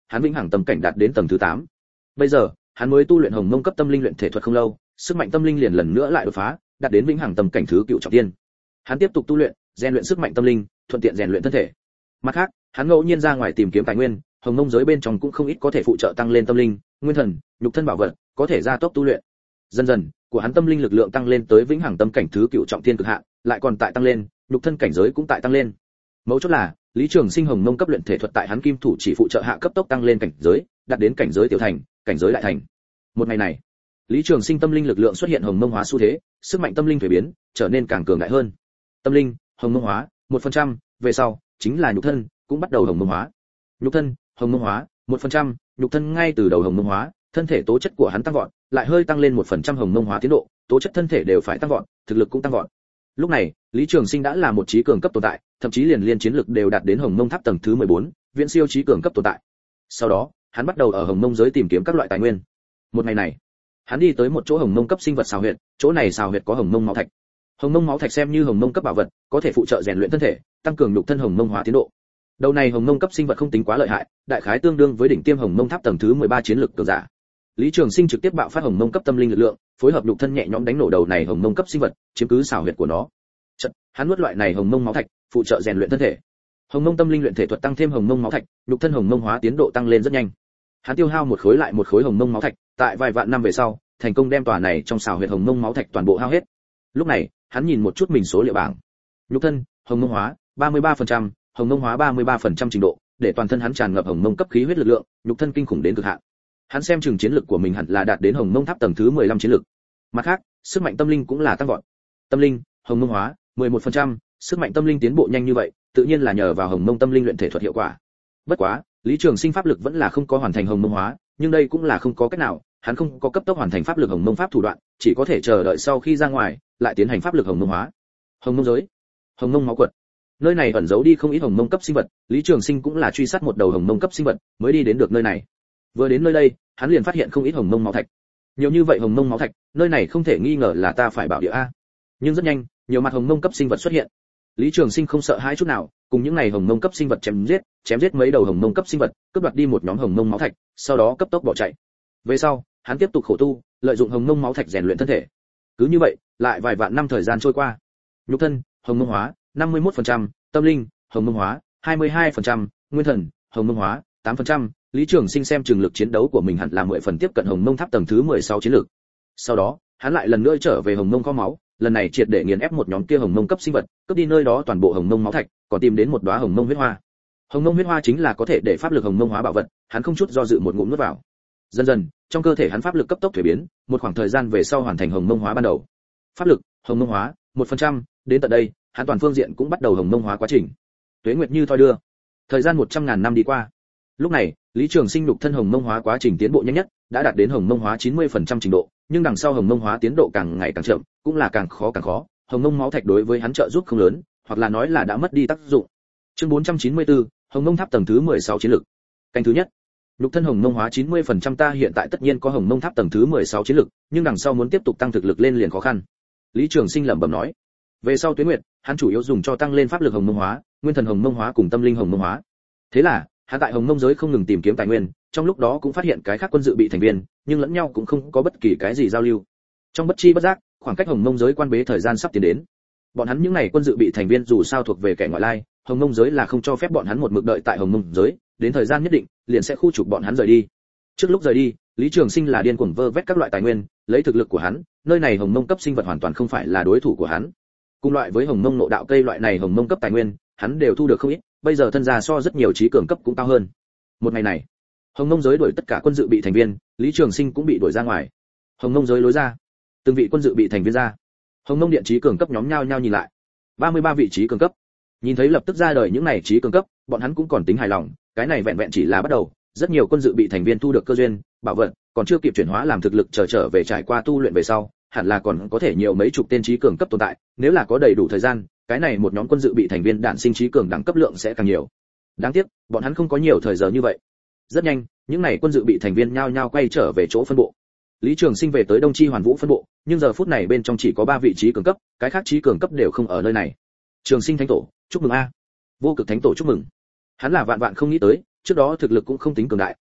hắn vĩnh hằng tâm cảnh đạt đến tầng thứ tám. Bây giờ, hắn mới tu luyện hồng mông cấp tâm linh luyện thể thuật không lâu, sức mạnh tâm linh liền lần nữa lại đột phá, đạt đến vĩnh hằng tâm cảnh thứ cựu trọng thiên. Hắn tiếp tục tu luyện, rèn luyện sức mạnh tâm linh, thuận tiện rèn luyện thân thể. Mặt khác, hắn ngẫu nhiên ra ngoài tìm kiếm tài nguyên, hồng mông giới bên trong cũng không ít có thể phụ trợ tăng lên tâm linh, nguyên thần, nhục thân bảo vật, có thể gia tốc tu luyện. Dần dần, của hắn tâm linh lực lượng tăng lên tới vĩnh hằng tâm cảnh thứ cựu trọng thiên cực hạn, lại còn tại tăng lên, nhục thân cảnh giới cũng tại tăng lên. Mấu chốt là, Lý Trường Sinh hồng mông cấp luyện thể thuật tại hắn kim thủ chỉ phụ trợ hạ cấp tốc tăng lên cảnh giới, đạt đến cảnh giới tiểu thành, cảnh giới đại thành. Một ngày này, Lý Trường Sinh tâm linh lực lượng xuất hiện hồng mông hóa xu thế, sức mạnh tâm linh thay biến, trở nên càng cường đại hơn. Tâm linh hồng mông hóa một phần trăm, về sau chính là nhục thân cũng bắt đầu hồng mông hóa. Nhục thân hồng mông hóa một phần trăm, nhục thân ngay từ đầu hồng mông hóa, thân thể tố chất của hắn tăng vọt, lại hơi tăng lên một phần trăm hồng mông hóa tiến độ, tố chất thân thể đều phải tăng vọt, thực lực cũng tăng vọt. Lúc này, Lý Trường Sinh đã là một trí cường cấp tồn tại, thậm chí liền liên chiến lực đều đạt đến hồng mông tháp tầng thứ mười bốn, viễn siêu trí cường cấp tồn tại. Sau đó, hắn bắt đầu ở hồng mông giới tìm kiếm các loại tài nguyên. Một ngày này, hắn đi tới một chỗ hồng mông cấp sinh vật xào huyệt, chỗ này xào huyệt có hồng mông máu thạch. Hồng mông máu thạch xem như hồng mông cấp bảo vật, có thể phụ trợ rèn luyện thân thể, tăng cường nhục thân hồng mông hóa tiến độ. Đầu này hồng mông cấp sinh vật không tính quá lợi hại, đại khái tương đương với đỉnh tiêm hồng mông tháp tầng thứ mười ba chiến lực cường giả. Lý Trường Sinh trực tiếp bạo phát hồng mông cấp tâm linh lực lượng, phối hợp nhục thân nhẹ nhõm đánh nổ đầu này hồng mông cấp sinh vật, chiếm cứ xào huyệt của nó. Chợt, hắn nuốt loại này hồng mông máu thạch, phụ trợ rèn luyện thân thể. Hồng mông tâm linh luyện thể thuật tăng thêm hồng mông máu thạch, nhục thân hồng mông hóa tiến độ tăng lên rất nhanh. Hắn tiêu hao một khối lại một khối hồng mông máu thạch, tại vài vạn năm về sau, thành công đem tòa này trong xào huyệt hồng mông máu thạch toàn bộ hao hết. Lúc này, hắn nhìn một chút mình số liệu bảng. Nhục thân, hồng mông hóa, ba mươi ba phần trăm, hồng mông hóa ba mươi ba phần trăm trình độ, để toàn thân hắn tràn ngập hồng mông cấp khí huyết lực lượng, nhục thân kinh khủng đến cực hạn. Hắn xem chừng chiến lực của mình hẳn là đạt đến hồng mông tháp tầng thứ mười lăm chiến lực. Mặt khác, sức mạnh tâm linh cũng là tăng vọt. Tâm linh, hồng mông hóa, mười một phần trăm, sức mạnh tâm linh tiến bộ nhanh như vậy, tự nhiên là nhờ vào hồng mông tâm linh luyện thể thuật hiệu quả. Bất quá, Lý Trường Sinh pháp lực vẫn là không có hoàn thành hồng mông hóa, nhưng đây cũng là không có cách nào, hắn không có cấp tốc hoàn thành pháp lực hồng mông pháp thủ đoạn, chỉ có thể chờ đợi sau khi ra ngoài, lại tiến hành pháp lực hồng mông hóa. Hồng mông giới, hồng mông máu quật. Nơi này ẩn giấu đi không ít hồng mông cấp sinh vật, Lý Trường Sinh cũng là truy sát một đầu hồng mông cấp sinh vật, mới đi đến được nơi này. Vừa đến nơi đây, hắn liền phát hiện không ít hồng mông máu thạch. Nhiều như vậy hồng mông máu thạch, nơi này không thể nghi ngờ là ta phải bảo địa a. Nhưng rất nhanh, nhiều mặt hồng mông cấp sinh vật xuất hiện. Lý Trường Sinh không sợ hãi chút nào, cùng những này hồng mông cấp sinh vật chém giết, chém giết mấy đầu hồng mông cấp sinh vật, cướp đoạt đi một nhóm hồng mông máu thạch, sau đó cấp tốc bỏ chạy. Về sau, hắn tiếp tục khổ tu, lợi dụng hồng mông máu thạch rèn luyện thân thể. Cứ như vậy, lại vài vạn năm thời gian trôi qua. Nhục thân, hồng mông hóa, năm mươi mốt phần trăm, tâm linh, hồng mông hóa, hai mươi hai phần trăm, nguyên thần, hồng mông hóa, tám phần trăm. Lý Trường Sinh xem chừng lực chiến đấu của mình hẳn là mười phần tiếp cận hồng mông tháp tầng thứ mười sáu chiến lực. Sau đó, hắn lại lần nữa trở về hồng mông kho máu, lần này triệt để nghiền ép một nhóm kia hồng mông cấp sinh vật, cướp đi nơi đó toàn bộ hồng mông máu thạch, còn tìm đến một đóa hồng mông huyết hoa. Hồng mông huyết hoa chính là có thể để pháp lực hồng mông hóa bảo vật, hắn không chút do dự một ngụm nuốt vào. Dần dần, trong cơ thể hắn pháp lực cấp tốc thay biến, một khoảng thời gian về sau hoàn thành hồng mông hóa ban đầu. Pháp lực, hồng mông hóa, một phần trăm, đến tận đây, hắn toàn phương diện cũng bắt đầu hồng mông hóa quá trình. Tuế nguyệt như thoi đưa, thời gian một trăm ngàn năm đi qua. Lúc này, Lý Trường Sinh nhục thân hồng mông hóa quá trình tiến bộ nhanh nhất, đã đạt đến hồng mông hóa chín mươi phần trăm trình độ, nhưng đằng sau hồng mông hóa tiến độ càng ngày càng chậm, cũng là càng khó càng khó, hồng mông máu thạch đối với hắn trợ giúp không lớn, hoặc là nói là đã mất đi tác dụng. Chương bốn trăm chín mươi tư, hồng mông tháp tầng thứ mười sáu chiến lực. Canh thứ nhất. Nhục thân hồng mông hóa chín mươi phần trăm ta hiện tại tất nhiên có hồng mông tháp tầng thứ mười sáu chiến lực, nhưng đằng sau muốn tiếp tục tăng thực lực lên liền khó khăn. Lý Trường Sinh lẩm bẩm nói. Về sau tuyến nguyệt, hắn chủ yếu dùng cho tăng lên pháp lực hồng mông hóa, nguyên thần hồng mông hóa cùng tâm linh hồng mông hóa. Thế là, hắn tại hồng mông giới không ngừng tìm kiếm tài nguyên, trong lúc đó cũng phát hiện cái khác quân dự bị thành viên, nhưng lẫn nhau cũng không có bất kỳ cái gì giao lưu. Trong bất chi bất giác, khoảng cách hồng mông giới quan bế thời gian sắp tiến đến. Bọn hắn những này quân dự bị thành viên dù sao thuộc về kẻ ngoại lai, hồng mông giới là không cho phép bọn hắn một mực đợi tại hồng mông giới, đến thời gian nhất định, liền sẽ khu trục bọn hắn rời đi. Trước lúc rời đi, Lý Trường Sinh là điên cuồng vơ vét các loại tài nguyên, lấy thực lực của hắn, nơi này hồng mông cấp sinh vật hoàn toàn không phải là đối thủ của hắn. Cùng loại với hồng mông nộ đạo cây loại này hồng mông cấp tài nguyên, hắn đều thu được không ít, bây giờ thân gia so rất nhiều trí cường cấp cũng cao hơn. Một ngày này, hồng mông giới đuổi tất cả quân dự bị thành viên, Lý Trường Sinh cũng bị đuổi ra ngoài. Hồng mông giới lối ra, từng vị quân dự bị thành viên ra. Hồng mông điện trí cường cấp nhóm nhau nhau nhìn lại. ba mươi ba vị trí cường cấp. Nhìn thấy lập tức ra đời những này trí cường cấp, bọn hắn cũng còn tính hài lòng, cái này vẹn vẹn chỉ là bắt đầu, rất nhiều quân dự bị thành viên thu được cơ duyên, bảo vật, còn chưa kịp chuyển hóa làm thực lực chờ trở về trải qua tu luyện về sau, hẳn là còn có thể nhiều mấy chục tên trí cường cấp tồn tại, nếu là có đầy đủ thời gian, cái này một nhóm quân dự bị thành viên đản sinh trí cường đẳng cấp lượng sẽ càng nhiều. Đáng tiếc, bọn hắn không có nhiều thời giờ như vậy. Rất nhanh, những này quân dự bị thành viên nhao nhao quay trở về chỗ phân bộ. Lý Trường Sinh về tới Đông Chi Hoàn Vũ phân bộ, nhưng giờ phút này bên trong chỉ có ba vị trí cường cấp, cái khác trí cường cấp đều không ở nơi này. Trường Sinh thánh tổ, chúc mừng a. Vô Cực thánh tổ chúc mừng. Hắn là vạn vạn không nghĩ tới, trước đó thực lực cũng không tính cường đại,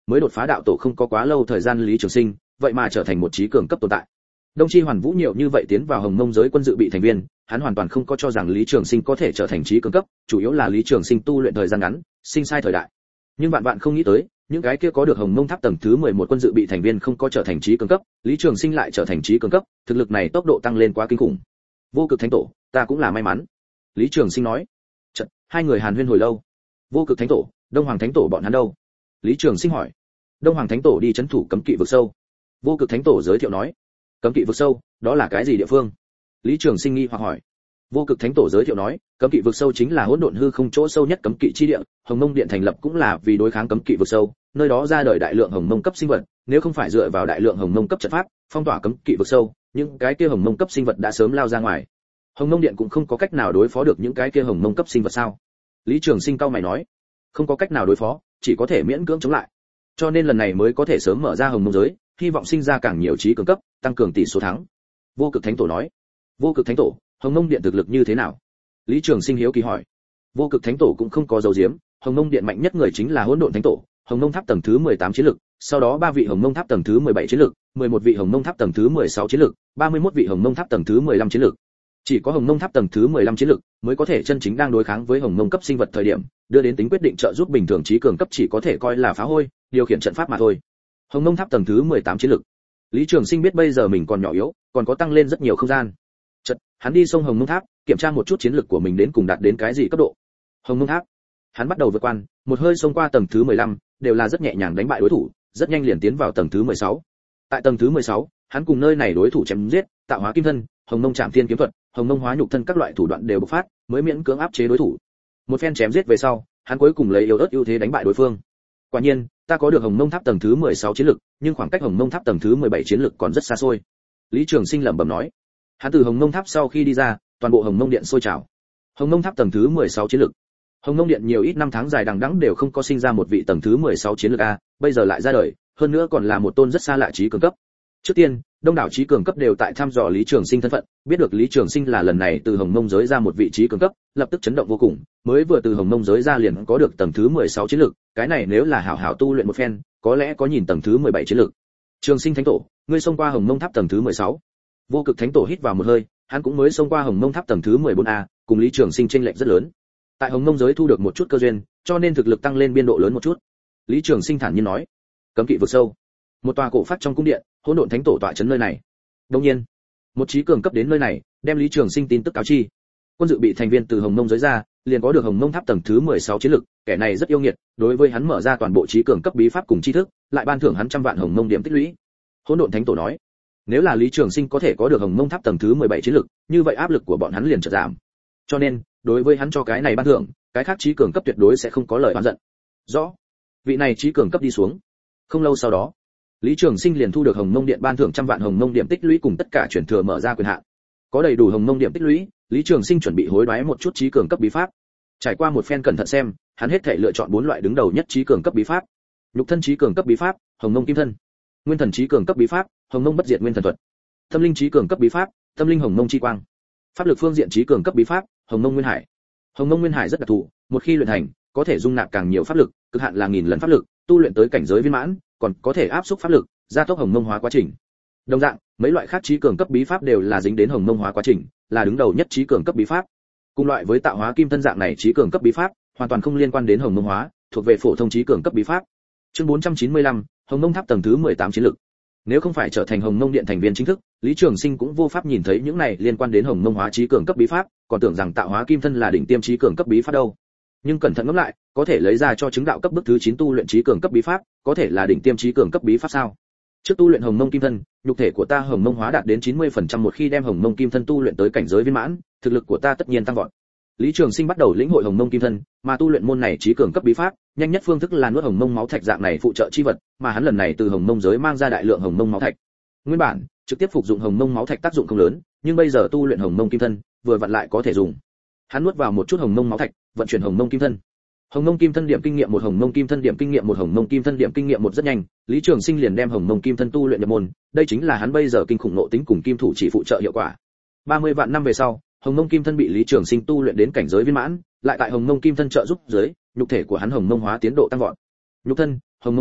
mới đột phá đạo tổ không có quá lâu thời gian Lý Trường Sinh, vậy mà trở thành một trí cường cấp tồn tại. Đông Chi Hoàn Vũ nhiều như vậy tiến vào Hồng Mông giới quân dự bị thành viên, hắn hoàn toàn không có cho rằng Lý Trường Sinh có thể trở thành trí cường cấp, chủ yếu là Lý Trường Sinh tu luyện thời gian ngắn, sinh sai thời đại. Nhưng bạn bạn không nghĩ tới, những cái kia có được Hồng Mông tháp tầng thứ mười một quân dự bị thành viên không có trở thành trí cường cấp, Lý Trường Sinh lại trở thành trí cường cấp, thực lực này tốc độ tăng lên quá kinh khủng. Vô Cực Thánh Tổ, ta cũng là may mắn. Lý Trường Sinh nói. Chợt, hai người hàn huyên hồi lâu. Vô Cực Thánh Tổ, Đông Hoàng Thánh Tổ bọn hắn đâu? Lý Trường Sinh hỏi. Đông Hoàng Thánh Tổ đi trấn thủ cấm kỵ vực sâu. Vô Cực Thánh Tổ giới thiệu nói. Cấm kỵ vực sâu, đó là cái gì địa phương? Lý Trường Sinh nghi hoặc hỏi. Vô Cực Thánh Tổ giới thiệu nói, cấm kỵ vực sâu chính là hỗn độn hư không chỗ sâu nhất cấm kỵ chi địa, Hồng Mông Điện thành lập cũng là vì đối kháng cấm kỵ vực sâu, nơi đó ra đời đại lượng Hồng Mông cấp sinh vật, nếu không phải dựa vào đại lượng Hồng Mông cấp trận pháp, phong tỏa cấm kỵ vực sâu, những cái kia Hồng Mông cấp sinh vật đã sớm lao ra ngoài. Hồng Mông Điện cũng không có cách nào đối phó được những cái kia Hồng Mông cấp sinh vật sao? Lý Trường Sinh cau mày nói, không có cách nào đối phó, chỉ có thể miễn cưỡng chống lại. Cho nên lần này mới có thể sớm mở ra Hồng Mông giới, hy vọng sinh ra càng nhiều trí cường cấp, tăng cường tỷ số thắng. Vô Cực Thánh Tổ nói. Vô Cực Thánh Tổ, Hồng Mông Điện thực lực như thế nào? Lý Trường Sinh hiếu kỳ hỏi. Vô Cực Thánh Tổ cũng không có dấu diếm, Hồng Mông Điện mạnh nhất người chính là Hỗn Độn Thánh Tổ, Hồng Mông Tháp tầng thứ mười tám chiến lực, sau đó ba vị Hồng Mông Tháp tầng thứ mười bảy chiến lực, mười một vị Hồng Mông Tháp tầng thứ mười sáu chiến lực, ba mươi mốt vị Hồng Mông Tháp tầng thứ mười lăm chiến lực. Chỉ có Hồng Mông Tháp tầng thứ mười lăm chiến lực mới có thể chân chính đang đối kháng với Hồng Mông cấp sinh vật thời điểm, đưa đến tính quyết định trợ giúp bình thường trí cường cấp chỉ có thể coi là phá hôi, điều khiển trận pháp mà thôi. Hồng Mông Tháp tầng thứ mười tám chiến lực. Lý Trường Sinh biết bây giờ mình còn nhỏ yếu, còn có tăng lên rất nhiều không gian. Chợt, hắn đi sông Hồng Mông Tháp, kiểm tra một chút chiến lực của mình đến cùng đạt đến cái gì cấp độ. Hồng Mông Tháp. Hắn bắt đầu vượt quan, một hơi xông qua tầng thứ mười lăm, đều là rất nhẹ nhàng đánh bại đối thủ, rất nhanh liền tiến vào tầng thứ mười sáu. Tại tầng thứ mười sáu, hắn cùng nơi này đối thủ chém giết, tạo hóa kim thân, Hồng Mông Trảm Thiên kiếm thuật, Hồng Mông hóa nhục thân các loại thủ đoạn đều bộc phát, mới miễn cưỡng áp chế đối thủ. Một phen chém giết về sau, hắn cuối cùng lấy yếu ớt ưu thế đánh bại đối phương. Quả nhiên, ta có được Hồng Mông Tháp tầng thứ mười sáu chiến lực, nhưng khoảng cách Hồng Mông Tháp tầng thứ mười bảy chiến lực còn rất xa xôi. Lý Trường Sinh lẩm bẩm nói. Hắn từ Hồng Mông Tháp sau khi đi ra, toàn bộ Hồng Mông Điện sôi trào. Hồng Mông Tháp tầng thứ mười sáu chiến lực. Hồng Mông Điện nhiều ít năm tháng dài đằng đẵng đều không có sinh ra một vị tầng thứ mười sáu chiến lực a, bây giờ lại ra đời, hơn nữa còn là một tôn rất xa lạ trí cường cấp. Trước tiên, đông đảo trí cường cấp đều tại thăm dò Lý Trường Sinh thân phận, biết được Lý Trường Sinh là lần này từ Hồng Mông giới ra một vị trí cường cấp, lập tức chấn động vô cùng, mới vừa từ Hồng Mông giới ra liền có được tầng thứ mười sáu chiến lực, cái này nếu là hảo hảo tu luyện một phen, có lẽ có nhìn tầng thứ mười bảy chiến lực. Trường Sinh Thánh Tổ, ngươi xông qua Hồng Mông Tháp tầng thứ mười sáu. Vô Cực Thánh Tổ hít vào một hơi, hắn cũng mới xông qua Hồng Mông Tháp tầng thứ mười bốn a, cùng Lý Trường Sinh chênh lệch rất lớn. Tại Hồng Mông giới thu được một chút cơ duyên, cho nên thực lực tăng lên biên độ lớn một chút. Lý Trường Sinh thản nhiên nói. Cấm kỵ vực sâu, một tòa cổ phát trong cung điện, Hỗn Độn Thánh Tổ tọa trấn nơi này. Đương nhiên, một trí cường cấp đến nơi này, đem Lý Trường Sinh tin tức cáo chi. Quân dự bị thành viên từ Hồng Mông giới ra, liền có được Hồng Mông Tháp tầng thứ mười sáu chiến lực, kẻ này rất yêu nghiệt, đối với hắn mở ra toàn bộ trí cường cấp bí pháp cùng tri thức, lại ban thưởng hắn trăm vạn Hồng Mông điểm tích lũy. Hỗn Độn Thánh Tổ nói, nếu là Lý Trường Sinh có thể có được Hồng Mông Tháp tầng thứ mười bảy chiến lực, như vậy áp lực của bọn hắn liền chợt giảm. Cho nên, đối với hắn cho cái này ban thưởng, cái khác trí cường cấp tuyệt đối sẽ không có lời oán giận. Rõ. Vị này trí cường cấp đi xuống. Không lâu sau đó, Lý Trường Sinh liền thu được Hồng Mông Điện ban thưởng trăm vạn Hồng Mông điểm tích lũy cùng tất cả chuyển thừa mở ra quyền hạn. Có đầy đủ Hồng Mông điểm tích lũy, Lý Trường Sinh chuẩn bị hối đoái một chút trí cường cấp bí pháp. Trải qua một phen cẩn thận xem, hắn hết thảy lựa chọn bốn loại đứng đầu nhất trí cường cấp bí pháp. Nhục thân trí cường cấp bí pháp, Hồng Mông Kim Thân. Nguyên thần trí cường cấp bí pháp, Hồng Mông Bất Diệt Nguyên Thần Thuật. Tâm linh trí cường cấp bí pháp, Tâm linh Hồng Mông Chi Quang. Pháp lực phương diện trí cường cấp bí pháp, Hồng Mông Nguyên Hải. Hồng Mông Nguyên Hải rất đặc thù, một khi luyện thành, có thể dung nạp càng nhiều pháp lực, cực hạn là nghìn lần pháp lực, tu luyện tới cảnh giới viên mãn, còn có thể áp xúc pháp lực, gia tốc Hồng Mông hóa quá trình. Đồng dạng, mấy loại khác trí cường cấp bí pháp đều là dính đến Hồng Mông hóa quá trình, là đứng đầu nhất trí cường cấp bí pháp. Cùng loại với tạo hóa kim thân dạng này trí cường cấp bí pháp, hoàn toàn không liên quan đến Hồng Mông hóa, thuộc về phổ thông trí cường cấp bí pháp. Chương bốn trăm chín mươi lăm, Hồng Mông Tháp tầng thứ mười tám chiến lực. Nếu không phải trở thành Hồng Mông Điện thành viên chính thức, Lý Trường Sinh cũng vô pháp nhìn thấy những này liên quan đến Hồng Mông hóa trí cường cấp bí pháp, còn tưởng rằng tạo hóa kim thân là đỉnh tiêm trí cường cấp bí pháp đâu. Nhưng cẩn thận ngẫm lại, có thể lấy ra cho chứng đạo cấp bước thứ chín tu luyện trí cường cấp bí pháp, có thể là đỉnh tiêm trí cường cấp bí pháp sao? Trước tu luyện Hồng Mông Kim Thân, nhục thể của ta Hồng Mông hóa đạt đến chín mươi phần trăm, một khi đem Hồng Mông Kim Thân tu luyện tới cảnh giới viên mãn, thực lực của ta tất nhiên tăng vọt. Lý Trường Sinh bắt đầu lĩnh hội Hồng Mông Kim Thân, mà tu luyện môn này trí cường cấp bí pháp, nhanh nhất phương thức là nuốt Hồng Mông máu thạch dạng này phụ trợ chi vật, mà hắn lần này từ Hồng Mông giới mang ra đại lượng Hồng Mông máu thạch. Nguyên bản, trực tiếp phục dụng Hồng Mông máu thạch tác dụng không lớn, nhưng bây giờ tu luyện Hồng Mông Kim Thân, vừa vặn lại có thể dùng. Hắn nuốt vào một chút Hồng Mông máu thạch, vận chuyển Hồng Mông Kim Thân. Hồng Mông Kim Thân điểm kinh nghiệm một, Hồng Mông Kim Thân điểm kinh nghiệm một, Hồng Mông Kim Thân điểm kinh nghiệm một rất nhanh, Lý Trường Sinh liền đem Hồng Mông Kim Thân tu luyện nhập môn, đây chính là hắn bây giờ kinh khủng nội tính cùng kim thủ chỉ phụ trợ hiệu quả. ba mươi vạn năm về sau, Hồng Mông Kim Thân bị Lý Trường Sinh tu luyện đến cảnh giới viên mãn, lại tại Hồng Mông Kim Thân trợ giúp dưới, nhục thể của hắn Hồng Mông hóa tiến độ tăng vọt. Nhục thân, Hồng Mông hóa,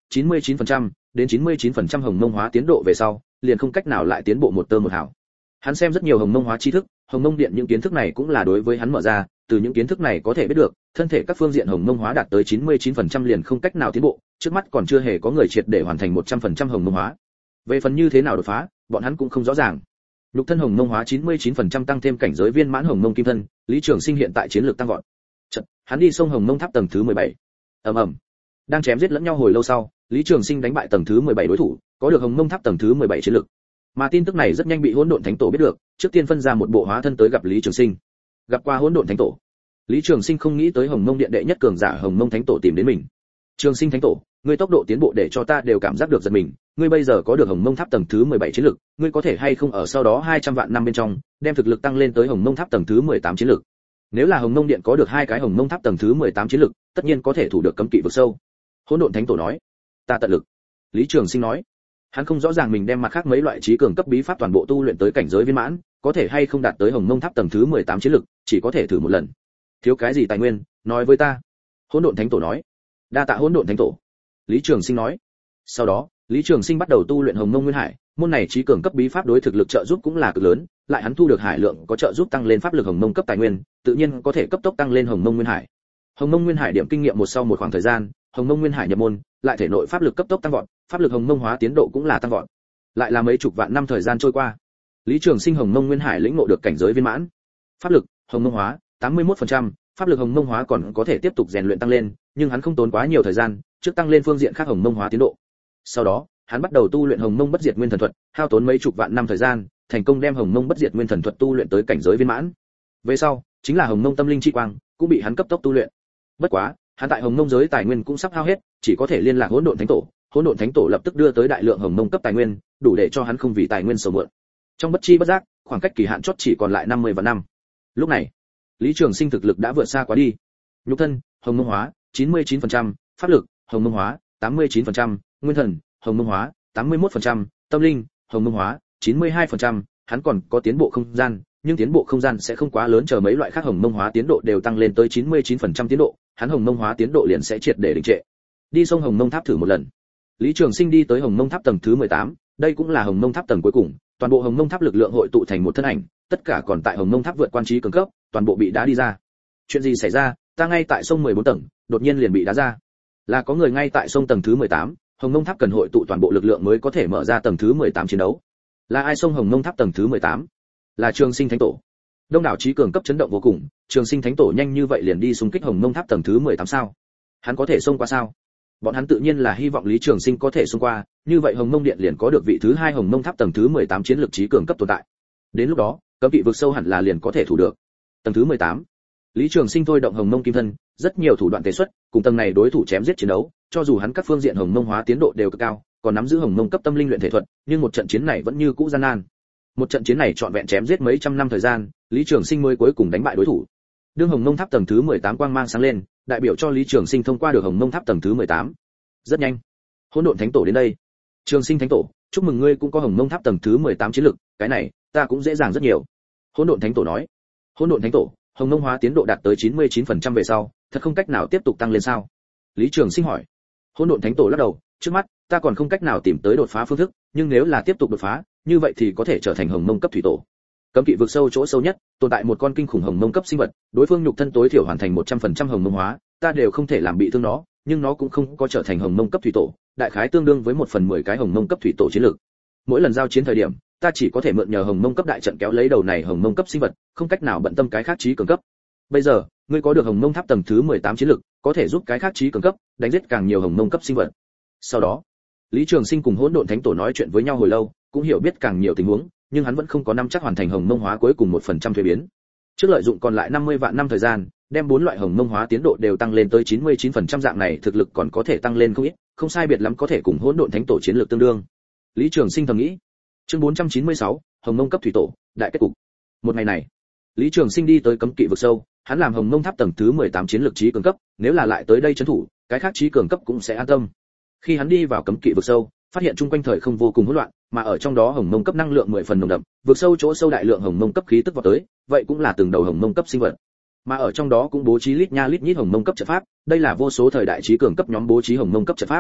chín mươi chín phần trăm, đến chín mươi chín phần trăm hồng mông hóa tiến độ về sau, liền không cách nào lại tiến bộ một tơ một hào. Hắn xem rất nhiều hồng mông hóa tri thức, hồng mông điện những kiến thức này cũng là đối với hắn mở ra, từ những kiến thức này có thể biết được, thân thể các phương diện hồng mông hóa đạt tới chín mươi chín phần trăm liền không cách nào tiến bộ, trước mắt còn chưa hề có người triệt để hoàn thành một trăm phần trăm hồng mông hóa. Về phần như thế nào đột phá, bọn hắn cũng không rõ ràng. Nhục thân hồng mông hóa chín mươi chín phần trăm tăng thêm cảnh giới viên mãn hồng mông kim thân, Lý Trường Sinh hiện tại chiến lược tăng vọt. Chợt, hắn đi sông hồng mông tháp tầng thứ mười bảy. Ầm ầm. Đang chém giết lẫn nhau hồi lâu sau, Lý Trường Sinh đánh bại tầng thứ mười bảy đối thủ, có được hồng mông tháp tầng thứ mười bảy chiến lược. Mà tin tức này rất nhanh bị hỗn độn thánh tổ biết được, trước tiên phân ra một bộ hóa thân tới gặp Lý Trường Sinh. Gặp qua hỗn độn thánh tổ, Lý Trường Sinh không nghĩ tới hồng mông điện đệ nhất cường giả hồng mông thánh tổ tìm đến mình. Trường Sinh thánh tổ, ngươi tốc độ tiến bộ để cho ta đều cảm giác được giật mình, ngươi bây giờ có được hồng mông tháp tầng thứ mười bảy chiến lực, ngươi có thể hay không ở sau đó hai trăm vạn năm bên trong, đem thực lực tăng lên tới hồng mông tháp tầng thứ mười tám chiến lực. Nếu là hồng mông điện có được hai cái hồng mông tháp tầng thứ mười tám chiến lực, tất nhiên có thể thủ được cấm kỵ vực sâu. Hỗn độn thánh tổ nói, ta tận lực. Lý Trường Sinh nói, hắn không rõ ràng mình đem mặt khác mấy loại trí cường cấp bí pháp toàn bộ tu luyện tới cảnh giới viên mãn, có thể hay không đạt tới hồng mông tháp tầng thứ mười tám chiến lực, chỉ có thể thử một lần. Thiếu cái gì tài nguyên, nói với ta. Hỗn độn thánh tổ nói, đa tạ hỗn độn thánh tổ. Lý Trường Sinh nói. Sau đó, Lý Trường Sinh bắt đầu tu luyện Hồng Mông Nguyên Hải, môn này trí cường cấp bí pháp đối thực lực trợ giúp cũng là cực lớn, lại hắn thu được hải lượng có trợ giúp tăng lên pháp lực Hồng Mông cấp tài nguyên, tự nhiên có thể cấp tốc tăng lên Hồng Mông Nguyên Hải. Hồng Mông Nguyên Hải điểm kinh nghiệm một sau một khoảng thời gian, Hồng Mông Nguyên Hải nhập môn, lại thể nội pháp lực cấp tốc tăng vọt, pháp lực Hồng Mông hóa tiến độ cũng là tăng vọt. Lại là mấy chục vạn năm thời gian trôi qua, Lý Trường Sinh Hồng Mông Nguyên Hải lĩnh ngộ được cảnh giới viên mãn. Pháp lực Hồng Mông hóa tám mươi mốt phần trăm, pháp lực Hồng Mông hóa còn có thể tiếp tục rèn luyện tăng lên, nhưng hắn không tốn quá nhiều thời gian, trước tăng lên phương diện khác Hồng Mông hóa tiến độ. Sau đó, hắn bắt đầu tu luyện Hồng Mông Bất Diệt Nguyên Thần Thuật, hao tốn mấy chục vạn năm thời gian, thành công đem Hồng Mông Bất Diệt Nguyên Thần Thuật tu luyện tới cảnh giới viên mãn. Về sau, chính là Hồng Mông Tâm Linh Chi Quang, cũng bị hắn cấp tốc tu luyện. Bất quá, hắn tại Hồng Mông giới tài nguyên cũng sắp hao hết, chỉ có thể liên lạc Hỗn Độn Thánh Tổ. Hỗn Độn Thánh Tổ lập tức đưa tới đại lượng Hồng Mông cấp tài nguyên, đủ để cho hắn không vì tài nguyên sầu muộn. Trong bất chi bất giác, khoảng cách kỳ hạn chót chỉ còn lại năm mươi vạn năm. Lúc này, Lý Trường Sinh thực lực đã vượt xa quá đi. Nhục thân, Hồng Mông hóa chín mươi chín phần trăm, pháp lực, Hồng Mông hóa tám mươi chín phần trăm, nguyên thần, Hồng Mông hóa tám mươi mốt phần trăm, tâm linh, Hồng Mông hóa chín mươi hai phần trăm, hắn còn có tiến bộ không gian, nhưng tiến bộ không gian sẽ không quá lớn, chờ mấy loại khác Hồng Mông hóa tiến độ đều tăng lên tới chín mươi chín phần trăm tiến độ, hắn Hồng Mông hóa tiến độ liền sẽ triệt để đình trệ. Đi sông Hồng Mông tháp thử một lần. Lý Trường Sinh đi tới Hồng Mông tháp tầng thứ mười tám, đây cũng là Hồng Mông tháp tầng cuối cùng, toàn bộ Hồng Mông tháp lực lượng hội tụ thành một thân ảnh, tất cả còn tại Hồng Mông tháp vượt quan trí cường cấp, toàn bộ bị đá đi ra. Chuyện gì xảy ra? Ta ngay tại sông mười bốn tầng, đột nhiên liền bị đá ra. Là có người ngay tại sông tầng thứ mười tám, Hồng Mông tháp cần hội tụ toàn bộ lực lượng mới có thể mở ra tầng thứ mười tám chiến đấu. Là ai sông Hồng Mông tháp tầng thứ mười tám? Là Trường Sinh Thánh Tổ. Đông đảo trí cường cấp chấn động vô cùng, Trường Sinh Thánh Tổ nhanh như vậy liền đi xung kích Hồng Mông tháp tầng thứ mười tám sao? Hắn có thể xông qua sao? Bọn hắn tự nhiên là hy vọng Lý Trường Sinh có thể xông qua, như vậy Hồng Mông điện liền có được vị thứ hai Hồng Mông tháp tầng thứ mười tám chiến lược trí cường cấp tồn tại. Đến lúc đó, cấm kỵ vực sâu hẳn là liền có thể thủ được. Tầng thứ mười tám. Lý Trường Sinh thôi động Hồng Mông Kim Thân, rất nhiều thủ đoạn tề xuất, cùng tầng này đối thủ chém giết chiến đấu, cho dù hắn các phương diện Hồng Mông hóa tiến độ đều cực cao, còn nắm giữ Hồng Mông cấp tâm linh luyện thể thuật, nhưng một trận chiến này vẫn như cũ gian nan. Một trận chiến này trọn vẹn chém giết mấy trăm năm thời gian, Lý Trường Sinh mới cuối cùng đánh bại đối thủ. Đương Hồng Mông tháp tầng thứ mười tám quang mang sáng lên, đại biểu cho Lý Trường Sinh thông qua được Hồng Mông tháp tầng thứ mười tám. Rất nhanh, Hỗn Độn Thánh Tổ đến đây. Trường Sinh Thánh Tổ, chúc mừng ngươi cũng có Hồng Mông tháp tầng thứ mười tám chiến lực, cái này, ta cũng dễ dàng rất nhiều. Hỗn Độn Thánh Tổ nói. Hỗn Độn Thánh Tổ, Hồng Mông hóa tiến độ đạt tới chín mươi chín phần trăm về sau, thật không cách nào tiếp tục tăng lên sao? Lý Trường Sinh hỏi. Hỗn Độn Thánh Tổ lắc đầu, trước mắt, ta còn không cách nào tìm tới đột phá phương thức, nhưng nếu là tiếp tục đột phá, như vậy thì có thể trở thành Hồng Mông cấp thủy tổ. Cấm kỵ vực sâu chỗ sâu nhất, tồn tại một con kinh khủng Hồng Mông cấp sinh vật, đối phương nhục thân tối thiểu hoàn thành một trăm phần trăm Hồng Mông hóa, ta đều không thể làm bị thương nó, nhưng nó cũng không có trở thành Hồng Mông cấp thủy tổ, đại khái tương đương với một phần mười cái Hồng Mông cấp thủy tổ chiến lược. Mỗi lần giao chiến thời điểm, ta chỉ có thể mượn nhờ Hồng Mông cấp đại trận kéo lấy đầu này Hồng Mông cấp sinh vật, không cách nào bận tâm cái khác trí cường cấp. Bây giờ, ngươi có được Hồng Mông tháp tầng thứ mười tám chiến lực, có thể giúp cái khác trí cường cấp đánh giết càng nhiều Hồng Mông cấp sinh vật. Sau đó, Lý Trường Sinh cùng Hỗn Độn Thánh Tổ nói chuyện với nhau hồi lâu, cũng hiểu biết càng nhiều tình huống, nhưng hắn vẫn không có nắm chắc hoàn thành Hồng Mông hóa cuối cùng một phần trăm thuế biến. Trước lợi dụng còn lại năm mươi vạn năm thời gian, đem bốn loại Hồng Mông hóa tiến độ đều tăng lên tới chín mươi chín phần trăm dạng này, thực lực còn có thể tăng lên không ít, không sai biệt lắm có thể cùng Hỗn Độn Thánh Tổ chiến lược tương đương. Lý Trường Sinh thầm nghĩ. Chương bốn trăm chín mươi sáu, Hồng Mông cấp thủy tổ, đại kết cục. Một ngày này, Lý Trường Sinh đi tới cấm kỵ vực sâu, hắn làm Hồng Mông tháp tầng thứ mười tám chiến lược trí cường cấp, nếu là lại tới đây trấn thủ, cái khác trí cường cấp cũng sẽ an tâm. Khi hắn đi vào cấm kỵ vực sâu, phát hiện chung quanh thời không vô cùng hỗn loạn, mà ở trong đó Hồng Mông cấp năng lượng mười phần nồng đậm, vực sâu chỗ sâu đại lượng Hồng Mông cấp khí tức vào tới, vậy cũng là từng đầu Hồng Mông cấp sinh vật. Mà ở trong đó cũng bố trí lít nha lít nhít Hồng Mông cấp trận pháp, đây là vô số thời đại trí cường cấp nhóm bố trí Hồng Mông cấp trận pháp.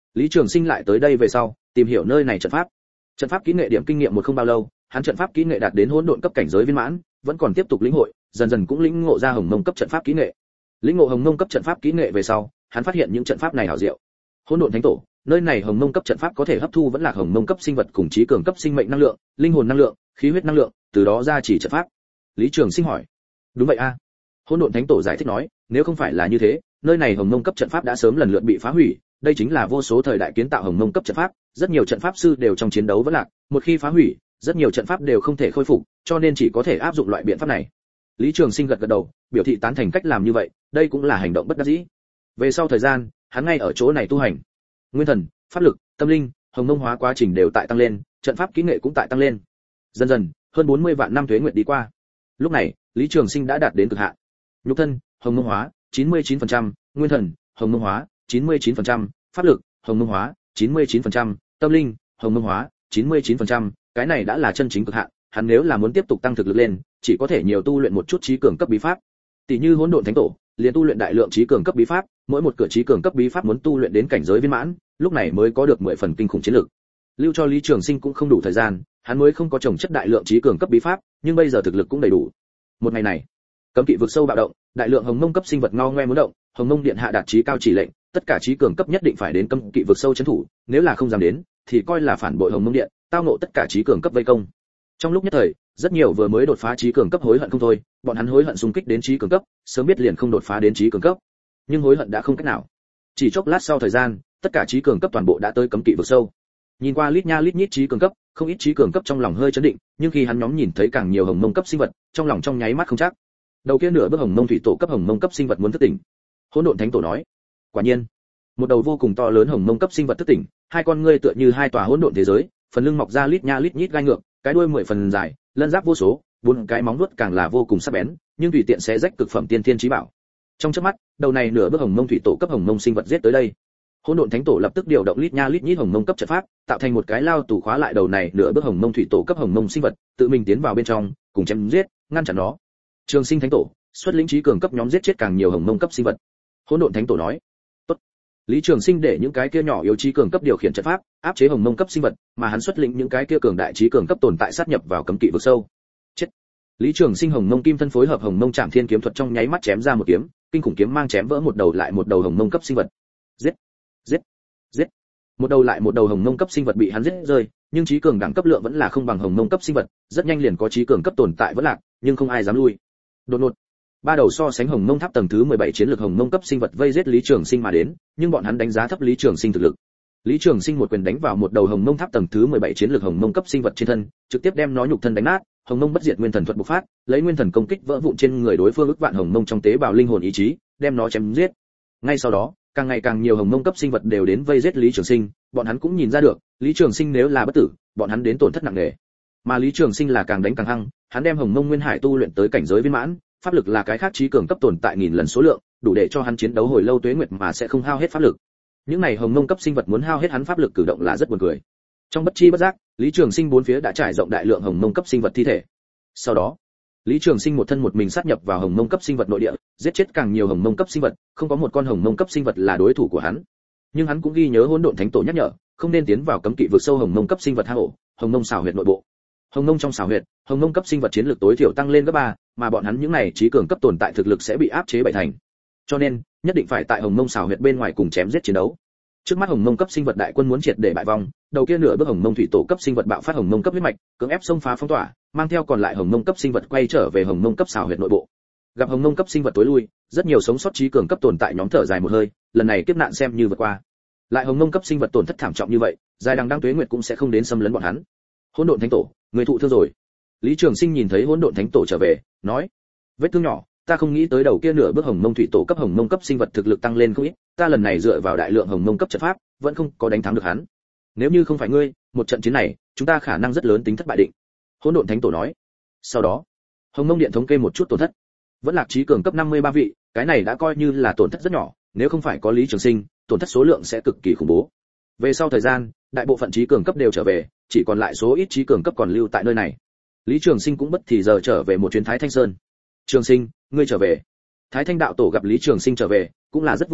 Lý Trường Sinh lại tới đây về sau, tìm hiểu nơi này trận pháp. Trận pháp kỹ nghệ điểm kinh nghiệm một không bao lâu, hắn trận pháp kỹ nghệ đạt đến hỗn độn cấp cảnh giới viên mãn, vẫn còn tiếp tục lĩnh hội, dần dần cũng lĩnh ngộ ra hồng mông cấp trận pháp kỹ nghệ. Lĩnh ngộ hồng mông cấp trận pháp kỹ nghệ về sau, hắn phát hiện những trận pháp này hảo diệu. Hỗn độn thánh tổ, nơi này hồng mông cấp trận pháp có thể hấp thu vẫn là hồng mông cấp sinh vật cùng trí cường cấp sinh mệnh năng lượng, linh hồn năng lượng, khí huyết năng lượng, từ đó ra chỉ trận pháp. Lý Trường Sinh hỏi. Đúng vậy a. Hỗn độn thánh tổ giải thích nói, nếu không phải là như thế, nơi này hồng mông cấp trận pháp đã sớm lần lượt bị phá hủy, đây chính là vô số thời đại kiến tạo hồng mông cấp trận pháp, rất nhiều trận pháp sư đều trong chiến đấu vẫn lạc, một khi phá hủy, rất nhiều trận pháp đều không thể khôi phục, cho nên chỉ có thể áp dụng loại biện pháp này. Lý Trường Sinh gật gật đầu, biểu thị tán thành cách làm như vậy, đây cũng là hành động bất đắc dĩ. Về sau thời gian, hắn ngay ở chỗ này tu hành. Nguyên thần, pháp lực, tâm linh, hồng mông hóa quá trình đều tại tăng lên, trận pháp kỹ nghệ cũng tại tăng lên. Dần dần, hơn bốn mươi vạn năm tuế nguyệt đi qua. Lúc này, Lý Trường Sinh đã đạt đến cực hạn. Nhục thân, hồng mông hóa, chín mươi chín phần trăm, nguyên thần, hồng mông hóa, chín mươi chín phần trăm, pháp lực, hồng mông hóa, chín mươi chín phần trăm, tâm linh, hồng mông hóa, chín mươi chín phần trăm, cái này đã là chân chính cực hạn, hắn nếu là muốn tiếp tục tăng thực lực lên, chỉ có thể nhiều tu luyện một chút trí cường cấp bí pháp. Tỷ như hỗn độn thánh tổ, liền tu luyện đại lượng trí cường cấp bí pháp, mỗi một cửa trí cường cấp bí pháp muốn tu luyện đến cảnh giới viên mãn, lúc này mới có được mười phần kinh khủng chiến lực. Lưu cho Lý Trường Sinh cũng không đủ thời gian, hắn mới không có trồng chất đại lượng trí cường cấp bí pháp, nhưng bây giờ thực lực cũng đầy đủ. Một ngày này, cấm kỵ vực sâu bạo động, đại lượng hồng mông cấp sinh vật ngao ngoe muốn động, hồng mông điện hạ đạt trí cao chỉ lệnh, tất cả trí cường cấp nhất định phải đến cấm kỵ vực sâu trấn thủ, nếu là không dám đến, thì coi là phản bội hồng mông điện, tao ngộ tất cả trí cường cấp vây công. Trong lúc nhất thời, rất nhiều vừa mới đột phá trí cường cấp hối hận không thôi, bọn hắn hối hận xung kích đến trí cường cấp, sớm biết liền không đột phá đến trí cường cấp. Nhưng hối hận đã không cách nào. Chỉ chốc lát sau thời gian, tất cả trí cường cấp toàn bộ đã tới cấm kỵ vực sâu. Nhìn qua lít nha lít nhít trí cường cấp, không ít trí cường cấp trong lòng hơi chấn định, nhưng khi hắn nhóm nhìn thấy càng nhiều hồng mông cấp sinh vật, trong lòng trong nháy mắt không chắc. Đầu kia nửa bước hồng mông thủy tổ cấp hồng mông cấp sinh vật muốn thức tỉnh. Hỗn độn thánh tổ nói. Quả nhiên, một đầu vô cùng to lớn hồng mông cấp sinh vật thức tỉnh, hai con ngươi tựa như hai tòa hỗn độn thế giới, phần lưng mọc ra lít nha lít nhít gai ngược, cái đuôi mười phần dài, lân giáp vô số, bốn cái móng vuốt càng là vô cùng sắc bén, nhưng tùy tiện xé rách cực phẩm tiên thiên chí bảo. Trong chớp mắt, đầu này nửa bước hồng mông thủy tổ cấp hồng mông sinh vật giết tới đây. Hỗn độn thánh tổ lập tức điều động lít nha lít nhít hồng mông cấp trận pháp, tạo thành một cái lao tù khóa lại đầu này nửa bước hồng mông thủy tổ cấp hồng mông sinh vật, tự mình tiến vào bên trong, cùng chém giết, ngăn chặn nó. Trường Sinh thánh tổ, xuất lĩnh trí cường cấp nhóm giết chết càng nhiều hồng mông cấp sinh vật. Hỗn độn thánh tổ nói. Tốt. Lý Trường Sinh để những cái kia nhỏ yếu trí cường cấp điều khiển trận pháp, áp chế hồng mông cấp sinh vật, mà hắn xuất lĩnh những cái kia cường đại trí cường cấp tồn tại sát nhập vào cấm kỵ vực sâu. Chết. Lý Trường Sinh hồng mông kim thân phối hợp hồng mông trảm thiên kiếm thuật trong nháy mắt chém ra một kiếm, kinh khủng kiếm mang chém vỡ một đầu lại một đầu hồng mông cấp sinh vật. Giết, giết, giết. Một đầu lại một đầu hồng mông cấp sinh vật bị hắn giết rơi, nhưng trí cường đẳng cấp lượng vẫn là không bằng hồng mông cấp sinh vật, rất nhanh liền có trí cường cấp tồn tại vẫn lạc, nhưng không ai dám lui. Đột ngột, ba đầu so sánh hồng mông tháp tầng thứ mười bảy chiến lược hồng mông cấp sinh vật vây giết Lý Trường Sinh mà đến, nhưng bọn hắn đánh giá thấp Lý Trường Sinh thực lực. Lý Trường Sinh một quyền đánh vào một đầu hồng mông tháp tầng thứ mười bảy chiến lược hồng mông cấp sinh vật trên thân, trực tiếp đem nó nhục thân đánh nát, hồng mông bất diệt nguyên thần thuật bộc phát, lấy nguyên thần công kích vỡ vụn trên người đối phương ức vạn hồng mông trong tế bào linh hồn ý chí, đem nó chém giết. Ngay sau đó, càng ngày càng nhiều hồng mông cấp sinh vật đều đến vây giết Lý Trường Sinh, bọn hắn cũng nhìn ra được, Lý Trường Sinh nếu là bất tử, bọn hắn đến tổn thất nặng nề. Mà Lý Trường Sinh là càng đánh càng hăng, hắn đem hồng mông nguyên hải tu luyện tới cảnh giới viên mãn, pháp lực là cái khác trí cường cấp tồn tại nghìn lần số lượng, đủ để cho hắn chiến đấu hồi lâu tuế nguyệt mà sẽ không hao hết pháp lực. Những này hồng mông cấp sinh vật muốn hao hết hắn pháp lực cử động là rất buồn cười. Trong bất chi bất giác, Lý Trường Sinh bốn phía đã trải rộng đại lượng hồng mông cấp sinh vật thi thể. Sau đó, Lý Trường Sinh một thân một mình sát nhập vào hồng mông cấp sinh vật nội địa, giết chết càng nhiều hồng mông cấp sinh vật, không có một con hồng mông cấp sinh vật là đối thủ của hắn. Nhưng hắn cũng ghi nhớ hỗn độn thánh tổ nhắc nhở, không nên tiến vào cấm kỵ vực sâu hồng mông cấp sinh vật hang ổ, hồng mông xảo huyệt nội bộ. Hồng mông trong xảo huyệt, hồng mông cấp sinh vật chiến lược tối thiểu tăng lên gấp ba, mà bọn hắn những này trí cường cấp tồn tại thực lực sẽ bị áp chế bảy thành. Cho nên, nhất định phải tại hồng mông xảo huyệt bên ngoài cùng chém giết chiến đấu. Trước mắt hồng mông cấp sinh vật đại quân muốn triệt để bại vong, đầu kia nửa bước hồng mông thủy tổ cấp sinh vật bạo phát hồng mông cấp huyết mạch, cưỡng ép xông phá phong tỏa, mang theo còn lại hồng mông cấp sinh vật quay trở về hồng mông cấp xảo huyệt nội bộ. Gặp hồng mông cấp sinh vật tối lui, rất nhiều sống sót trí cường cấp tồn tại nhóm thở dài một hơi, lần này kiếp nạn xem như vượt qua. Lại hồng mông cấp sinh vật tổn thất thảm trọng như vậy, dài đằng đăng tuế nguyệt cũng sẽ không đến xâm lấn bọn hắn. Hỗn độn thánh tổ, người thụ thương rồi. Lý Trường Sinh nhìn thấy hỗn độn thánh tổ trở về, nói: vết thương nhỏ, ta không nghĩ tới đầu kia nửa bước hồng mông thủy tổ cấp hồng mông cấp sinh vật thực lực tăng lên không ít, ta lần này dựa vào đại lượng hồng mông cấp trận pháp, vẫn không có đánh thắng được hắn. Nếu như không phải ngươi, một trận chiến này, chúng ta khả năng rất lớn tính thất bại định. Hỗn độn thánh tổ nói. Sau đó, hồng mông điện thống kê một chút tổn thất, vẫn lạc trí cường cấp năm mươi ba vị, cái này đã coi như là tổn thất rất nhỏ, nếu không phải có Lý Trường Sinh, tổn thất số lượng sẽ cực kỳ khủng bố. Về sau thời gian, đại bộ phận trí cường cấp đều trở về, chỉ còn lại số ít trí cường cấp còn lưu tại nơi này. Lý Trường Sinh cũng bất thì giờ trở về một chuyến Thái Thanh Sơn. Trường Sinh, ngươi trở về. Thái Thanh đạo tổ gặp Lý Trường Sinh trở về, cũng là rất vui vẻ,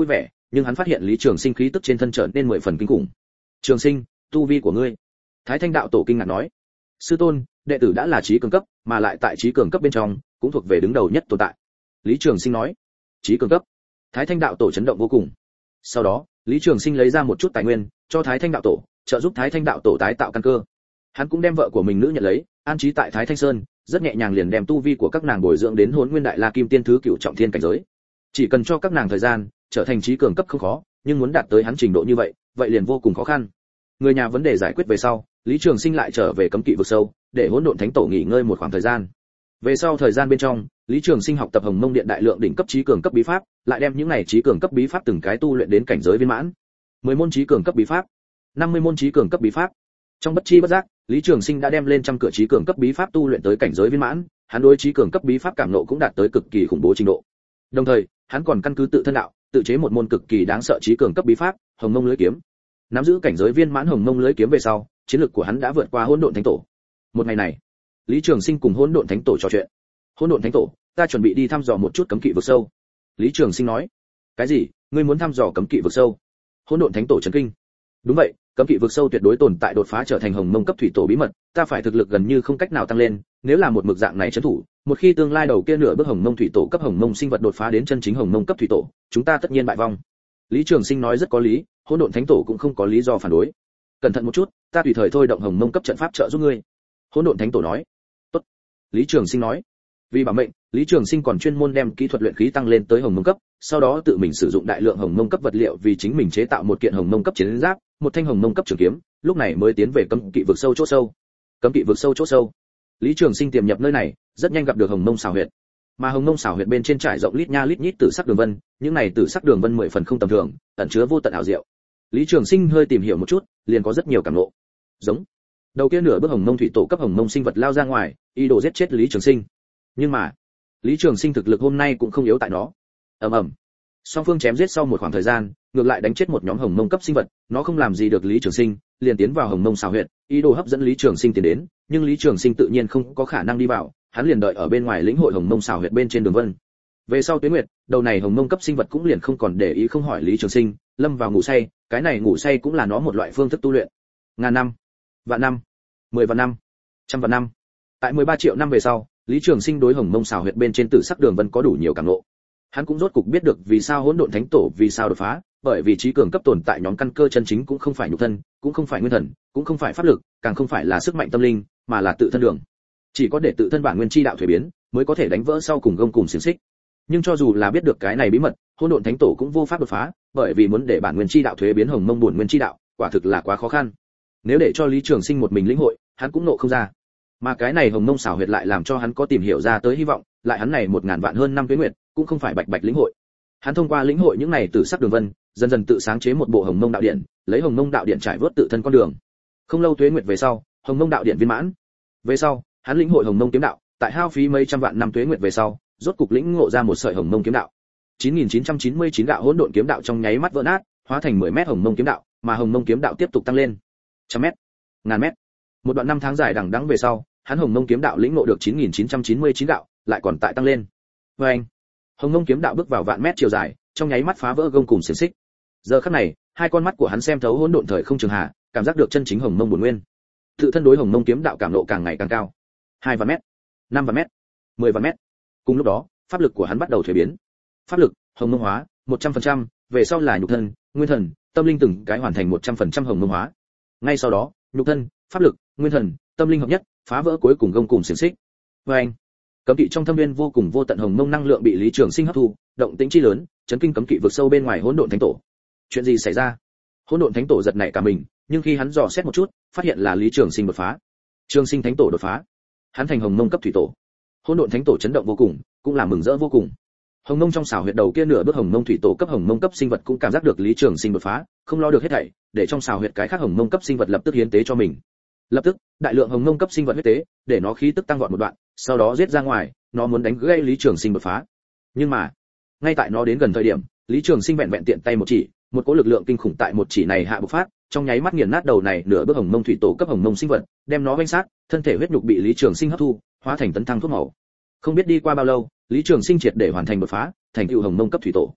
nhưng hắn phát hiện Lý Trường Sinh khí tức trên thân trở nên mười phần kinh khủng. Trường Sinh, tu vi của ngươi. Thái Thanh đạo tổ kinh ngạc nói. Sư tôn, đệ tử đã là trí cường cấp, mà lại tại trí cường cấp bên trong cũng thuộc về đứng đầu nhất tồn tại. Lý Trường Sinh nói. Trí cường cấp. Thái Thanh đạo tổ chấn động vô cùng. Sau đó, Lý Trường Sinh lấy ra một chút tài nguyên cho Thái Thanh đạo tổ, trợ giúp Thái Thanh đạo tổ tái tạo căn cơ. Hắn cũng đem vợ của mình nữ nhận lấy, an trí tại Thái Thanh Sơn, rất nhẹ nhàng liền đem tu vi của các nàng bồi dưỡng đến Hỗn Nguyên Đại La Kim Tiên thứ cửu trọng thiên cảnh giới. Chỉ cần cho các nàng thời gian, trở thành trí cường cấp không khó, nhưng muốn đạt tới hắn trình độ như vậy, vậy liền vô cùng khó khăn. Người nhà vấn đề giải quyết về sau, Lý Trường Sinh lại trở về cấm kỵ vực sâu, để Hỗn Độn Thánh Tổ nghỉ ngơi một khoảng thời gian. Về sau thời gian bên trong, Lý Trường Sinh học tập Hồng Mông Điện đại lượng đỉnh cấp trí cường cấp bí pháp, lại đem những này trí cường cấp bí pháp từng cái tu luyện đến cảnh giới viên mãn. mười môn trí cường cấp bí pháp, năm mươi môn trí cường cấp bí pháp. Trong bất chi bất giác, Lý Trường Sinh đã đem lên trăm cửa trí cường cấp bí pháp tu luyện tới cảnh giới viên mãn, hắn đối trí cường cấp bí pháp cảm ngộ cũng đạt tới cực kỳ khủng bố trình độ. Đồng thời, hắn còn căn cứ tự thân đạo, tự chế một môn cực kỳ đáng sợ trí cường cấp bí pháp, Hồng Mông lưới kiếm. Nắm giữ cảnh giới viên mãn Hồng Mông lưới kiếm về sau, chiến lực của hắn đã vượt qua Hỗn Độn Thánh Tổ. Một ngày này, Lý Trường Sinh cùng Hỗn Độn Thánh Tổ trò chuyện. Hỗn Độn Thánh Tổ, ta chuẩn bị đi thăm dò một chút cấm kỵ vực sâu. Lý Trường Sinh nói. Cái gì? Ngươi muốn thăm dò cấm kỵ vực sâu? Hỗn Độn Thánh Tổ chấn kinh. Đúng vậy, cấm kỵ vực sâu tuyệt đối tồn tại đột phá trở thành Hồng Mông cấp thủy tổ bí mật, ta phải thực lực gần như không cách nào tăng lên, nếu là một mực dạng này trấn thủ, một khi tương lai đầu kia nửa bước Hồng Mông thủy tổ cấp Hồng Mông sinh vật đột phá đến chân chính Hồng Mông cấp thủy tổ, chúng ta tất nhiên bại vong. Lý Trường Sinh nói rất có lý, Hỗn Độn Thánh Tổ cũng không có lý do phản đối. Cẩn thận một chút, ta tùy thời thôi động Hồng Mông cấp trận pháp trợ giúp ngươi. Hỗn Độn Thánh Tổ nói. Tốt. Lý Trường Sinh nói. Vì bảo mệnh, Lý Trường Sinh còn chuyên môn đem kỹ thuật luyện khí tăng lên tới Hồng Mông cấp, sau đó tự mình sử dụng đại lượng Hồng Mông cấp vật liệu vì chính mình chế tạo một kiện Hồng Mông cấp chiến giáp, một thanh Hồng Mông cấp trường kiếm, lúc này mới tiến về cấm kỵ vực sâu chỗ sâu. Cấm kỵ vực sâu chỗ sâu. Lý Trường Sinh tiềm nhập nơi này, rất nhanh gặp được Hồng Mông xào huyệt. Mà Hồng Mông xào huyệt bên trên trải rộng lít nha lít nhít tử sắc đường vân, những này tử sắc đường vân mười phần không tầm thường, ẩn chứa vô tận ảo diệu. Lý Trường Sinh hơi tìm hiểu một chút, liền có rất nhiều cảm ngộ. Giống. Đầu kia nửa bước Hồng Mông thủy tổ cấp Hồng Mông sinh vật lao ra ngoài, ý đồ giết chết Lý Trường Sinh. Nhưng mà, Lý Trường Sinh thực lực hôm nay cũng không yếu tại nó. Ầm ầm. Song phương chém giết sau một khoảng thời gian, ngược lại đánh chết một nhóm Hồng Mông cấp sinh vật, nó không làm gì được Lý Trường Sinh, liền tiến vào Hồng Mông xào huyệt, ý đồ hấp dẫn Lý Trường Sinh tiến đến, nhưng Lý Trường Sinh tự nhiên không có khả năng đi vào, hắn liền đợi ở bên ngoài lĩnh hội Hồng Mông xào huyệt bên trên đường vân. Về sau Tuyết Nguyệt, đầu này Hồng Mông cấp sinh vật cũng liền không còn để ý không hỏi Lý Trường Sinh, lâm vào ngủ say, cái này ngủ say cũng là nó một loại phương thức tu luyện. Ngàn năm, vạn năm, mười vạn năm, trăm vạn năm. Tại mười ba triệu năm về sau, Lý Trường Sinh đối Hồng Mông xào huyệt bên trên tử sắc đường vân có đủ nhiều cảm ngộ. Hắn cũng rốt cục biết được vì sao Hỗn Độn Thánh Tổ vì sao đột phá, bởi vì trí cường cấp tồn tại nhóm căn cơ chân chính cũng không phải nhục thân, cũng không phải nguyên thần, cũng không phải pháp lực, càng không phải là sức mạnh tâm linh, mà là tự thân đường. Chỉ có để tự thân bản nguyên chi đạo thuế biến, mới có thể đánh vỡ sau cùng gông cùng xiềng xích. Nhưng cho dù là biết được cái này bí mật, Hỗn Độn Thánh Tổ cũng vô pháp đột phá, bởi vì muốn để bản nguyên chi đạo thuế biến Hồng Mông bổn nguyên chi đạo, quả thực là quá khó khăn. Nếu để cho Lý Trường Sinh một mình lĩnh hội, hắn cũng nộ không ra. Mà cái này Hồng Mông xảo huyệt lại làm cho hắn có tìm hiểu ra tới hy vọng, lại hắn này một ngàn vạn hơn năm tuế nguyệt, cũng không phải bạch bạch lĩnh hội. Hắn thông qua lĩnh hội những này tử sắc đường vân, dần dần tự sáng chế một bộ Hồng Mông đạo điện, lấy Hồng Mông đạo điện trải vớt tự thân con đường. Không lâu tuế nguyệt về sau, Hồng Mông đạo điện viên mãn. Về sau, hắn lĩnh hội Hồng Mông kiếm đạo, tại hao phí mấy trăm vạn năm tuế nguyệt về sau, rốt cục lĩnh ngộ ra một sợi Hồng Mông kiếm đạo. chín nghìn chín trăm chín mươi chín đạo hỗn độn kiếm đạo trong nháy mắt vỡ nát, hóa thành mười mét Hồng Mông kiếm đạo, mà Hồng Mông kiếm đạo tiếp tục tăng lên. Trăm mét, ngàn mét. Một đoạn năm tháng dài đằng đẵng về sau, hắn Hồng Mông kiếm đạo lĩnh ngộ được chín nghìn chín trăm chín mươi chín đạo, lại còn tại tăng lên. Và anh, Hồng Mông kiếm đạo bước vào vạn mét chiều dài, trong nháy mắt phá vỡ gông cùng xiềng xích. Giờ khắc này, hai con mắt của hắn xem thấu hỗn độn thời không trường hạ, cảm giác được chân chính Hồng Mông bổn nguyên. Tự thân đối Hồng Mông kiếm đạo cảm nộ càng ngày càng cao. Hai vạn mét, năm vạn mét, mười vạn mét. Cùng lúc đó, pháp lực của hắn bắt đầu thay biến. Pháp lực, Hồng Mông hóa, một trăm phần trăm, về sau là nhục thân, nguyên thần, tâm linh từng cái hoàn thành một trăm phần trăm Hồng Mông hóa. Ngay sau đó, nhục thân, pháp lực, nguyên thần, tâm linh hợp nhất, phá vỡ cuối cùng gông cùng xiềng xích. Và anh, cấm kỵ trong thâm viên vô cùng vô tận Hồng Mông năng lượng bị Lý Trường Sinh hấp thu, động tĩnh chi lớn, chấn kinh cấm kỵ vực sâu bên ngoài Hỗn Độn Thánh Tổ. Chuyện gì xảy ra? Hỗn Độn Thánh Tổ giật nảy cả mình, nhưng khi hắn dò xét một chút, phát hiện là Lý Trường Sinh đột phá. Trường Sinh Thánh Tổ đột phá, hắn thành Hồng Mông cấp thủy tổ. Hỗn Độn Thánh Tổ chấn động vô cùng, cũng là mừng rỡ vô cùng. Hồng Mông trong xảo huyệt đầu kia nửa bước Hồng Mông thủy tổ cấp Hồng Mông cấp sinh vật cũng cảm giác được Lý Trường Sinh đột phá, không lo được hết thảy, để trong xảo huyệt cái khác Hồng Mông cấp sinh vật lập tức hiến tế cho mình. Lập tức, đại lượng Hồng Mông cấp sinh vật huyết tế, để nó khí tức tăng vọt một đoạn, sau đó giết ra ngoài, nó muốn đánh gây Lý Trường Sinh đột phá. Nhưng mà, ngay tại nó đến gần thời điểm, Lý Trường Sinh vẹn vẹn tiện tay một chỉ, một cỗ lực lượng kinh khủng tại một chỉ này hạ bộc phát, trong nháy mắt nghiền nát đầu này nửa bước Hồng Mông thủy tổ cấp Hồng Mông sinh vật, đem nó vây sát, thân thể huyết nhục bị Lý Trường Sinh hấp thu, hóa thành tấn thăng thuốc màu. Không biết đi qua bao lâu, Lý Trường Sinh triệt để hoàn thành đột phá, thành tựu Hồng Mông cấp thủy tổ.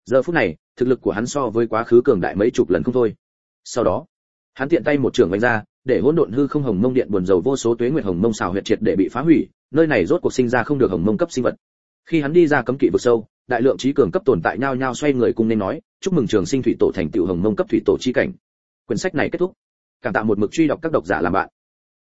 Giờ phút này, thực lực của hắn so với quá khứ cường đại mấy chục lần không thôi. Sau đó, hắn tiện tay một trường vung ra, để hỗn độn hư không hồng mông điện buồn dầu vô số tuế nguyệt hồng mông xào huyệt triệt để bị phá hủy, nơi này rốt cuộc sinh ra không được hồng mông cấp sinh vật. Khi hắn đi ra cấm kỵ vực sâu, đại lượng trí cường cấp tồn tại nhao nhao xoay người cùng nên nói, chúc mừng trường sinh thủy tổ thành tựu hồng mông cấp thủy tổ chi cảnh. Quyển sách này kết thúc. Cảm tạ một mực truy đọc các độc giả làm bạn.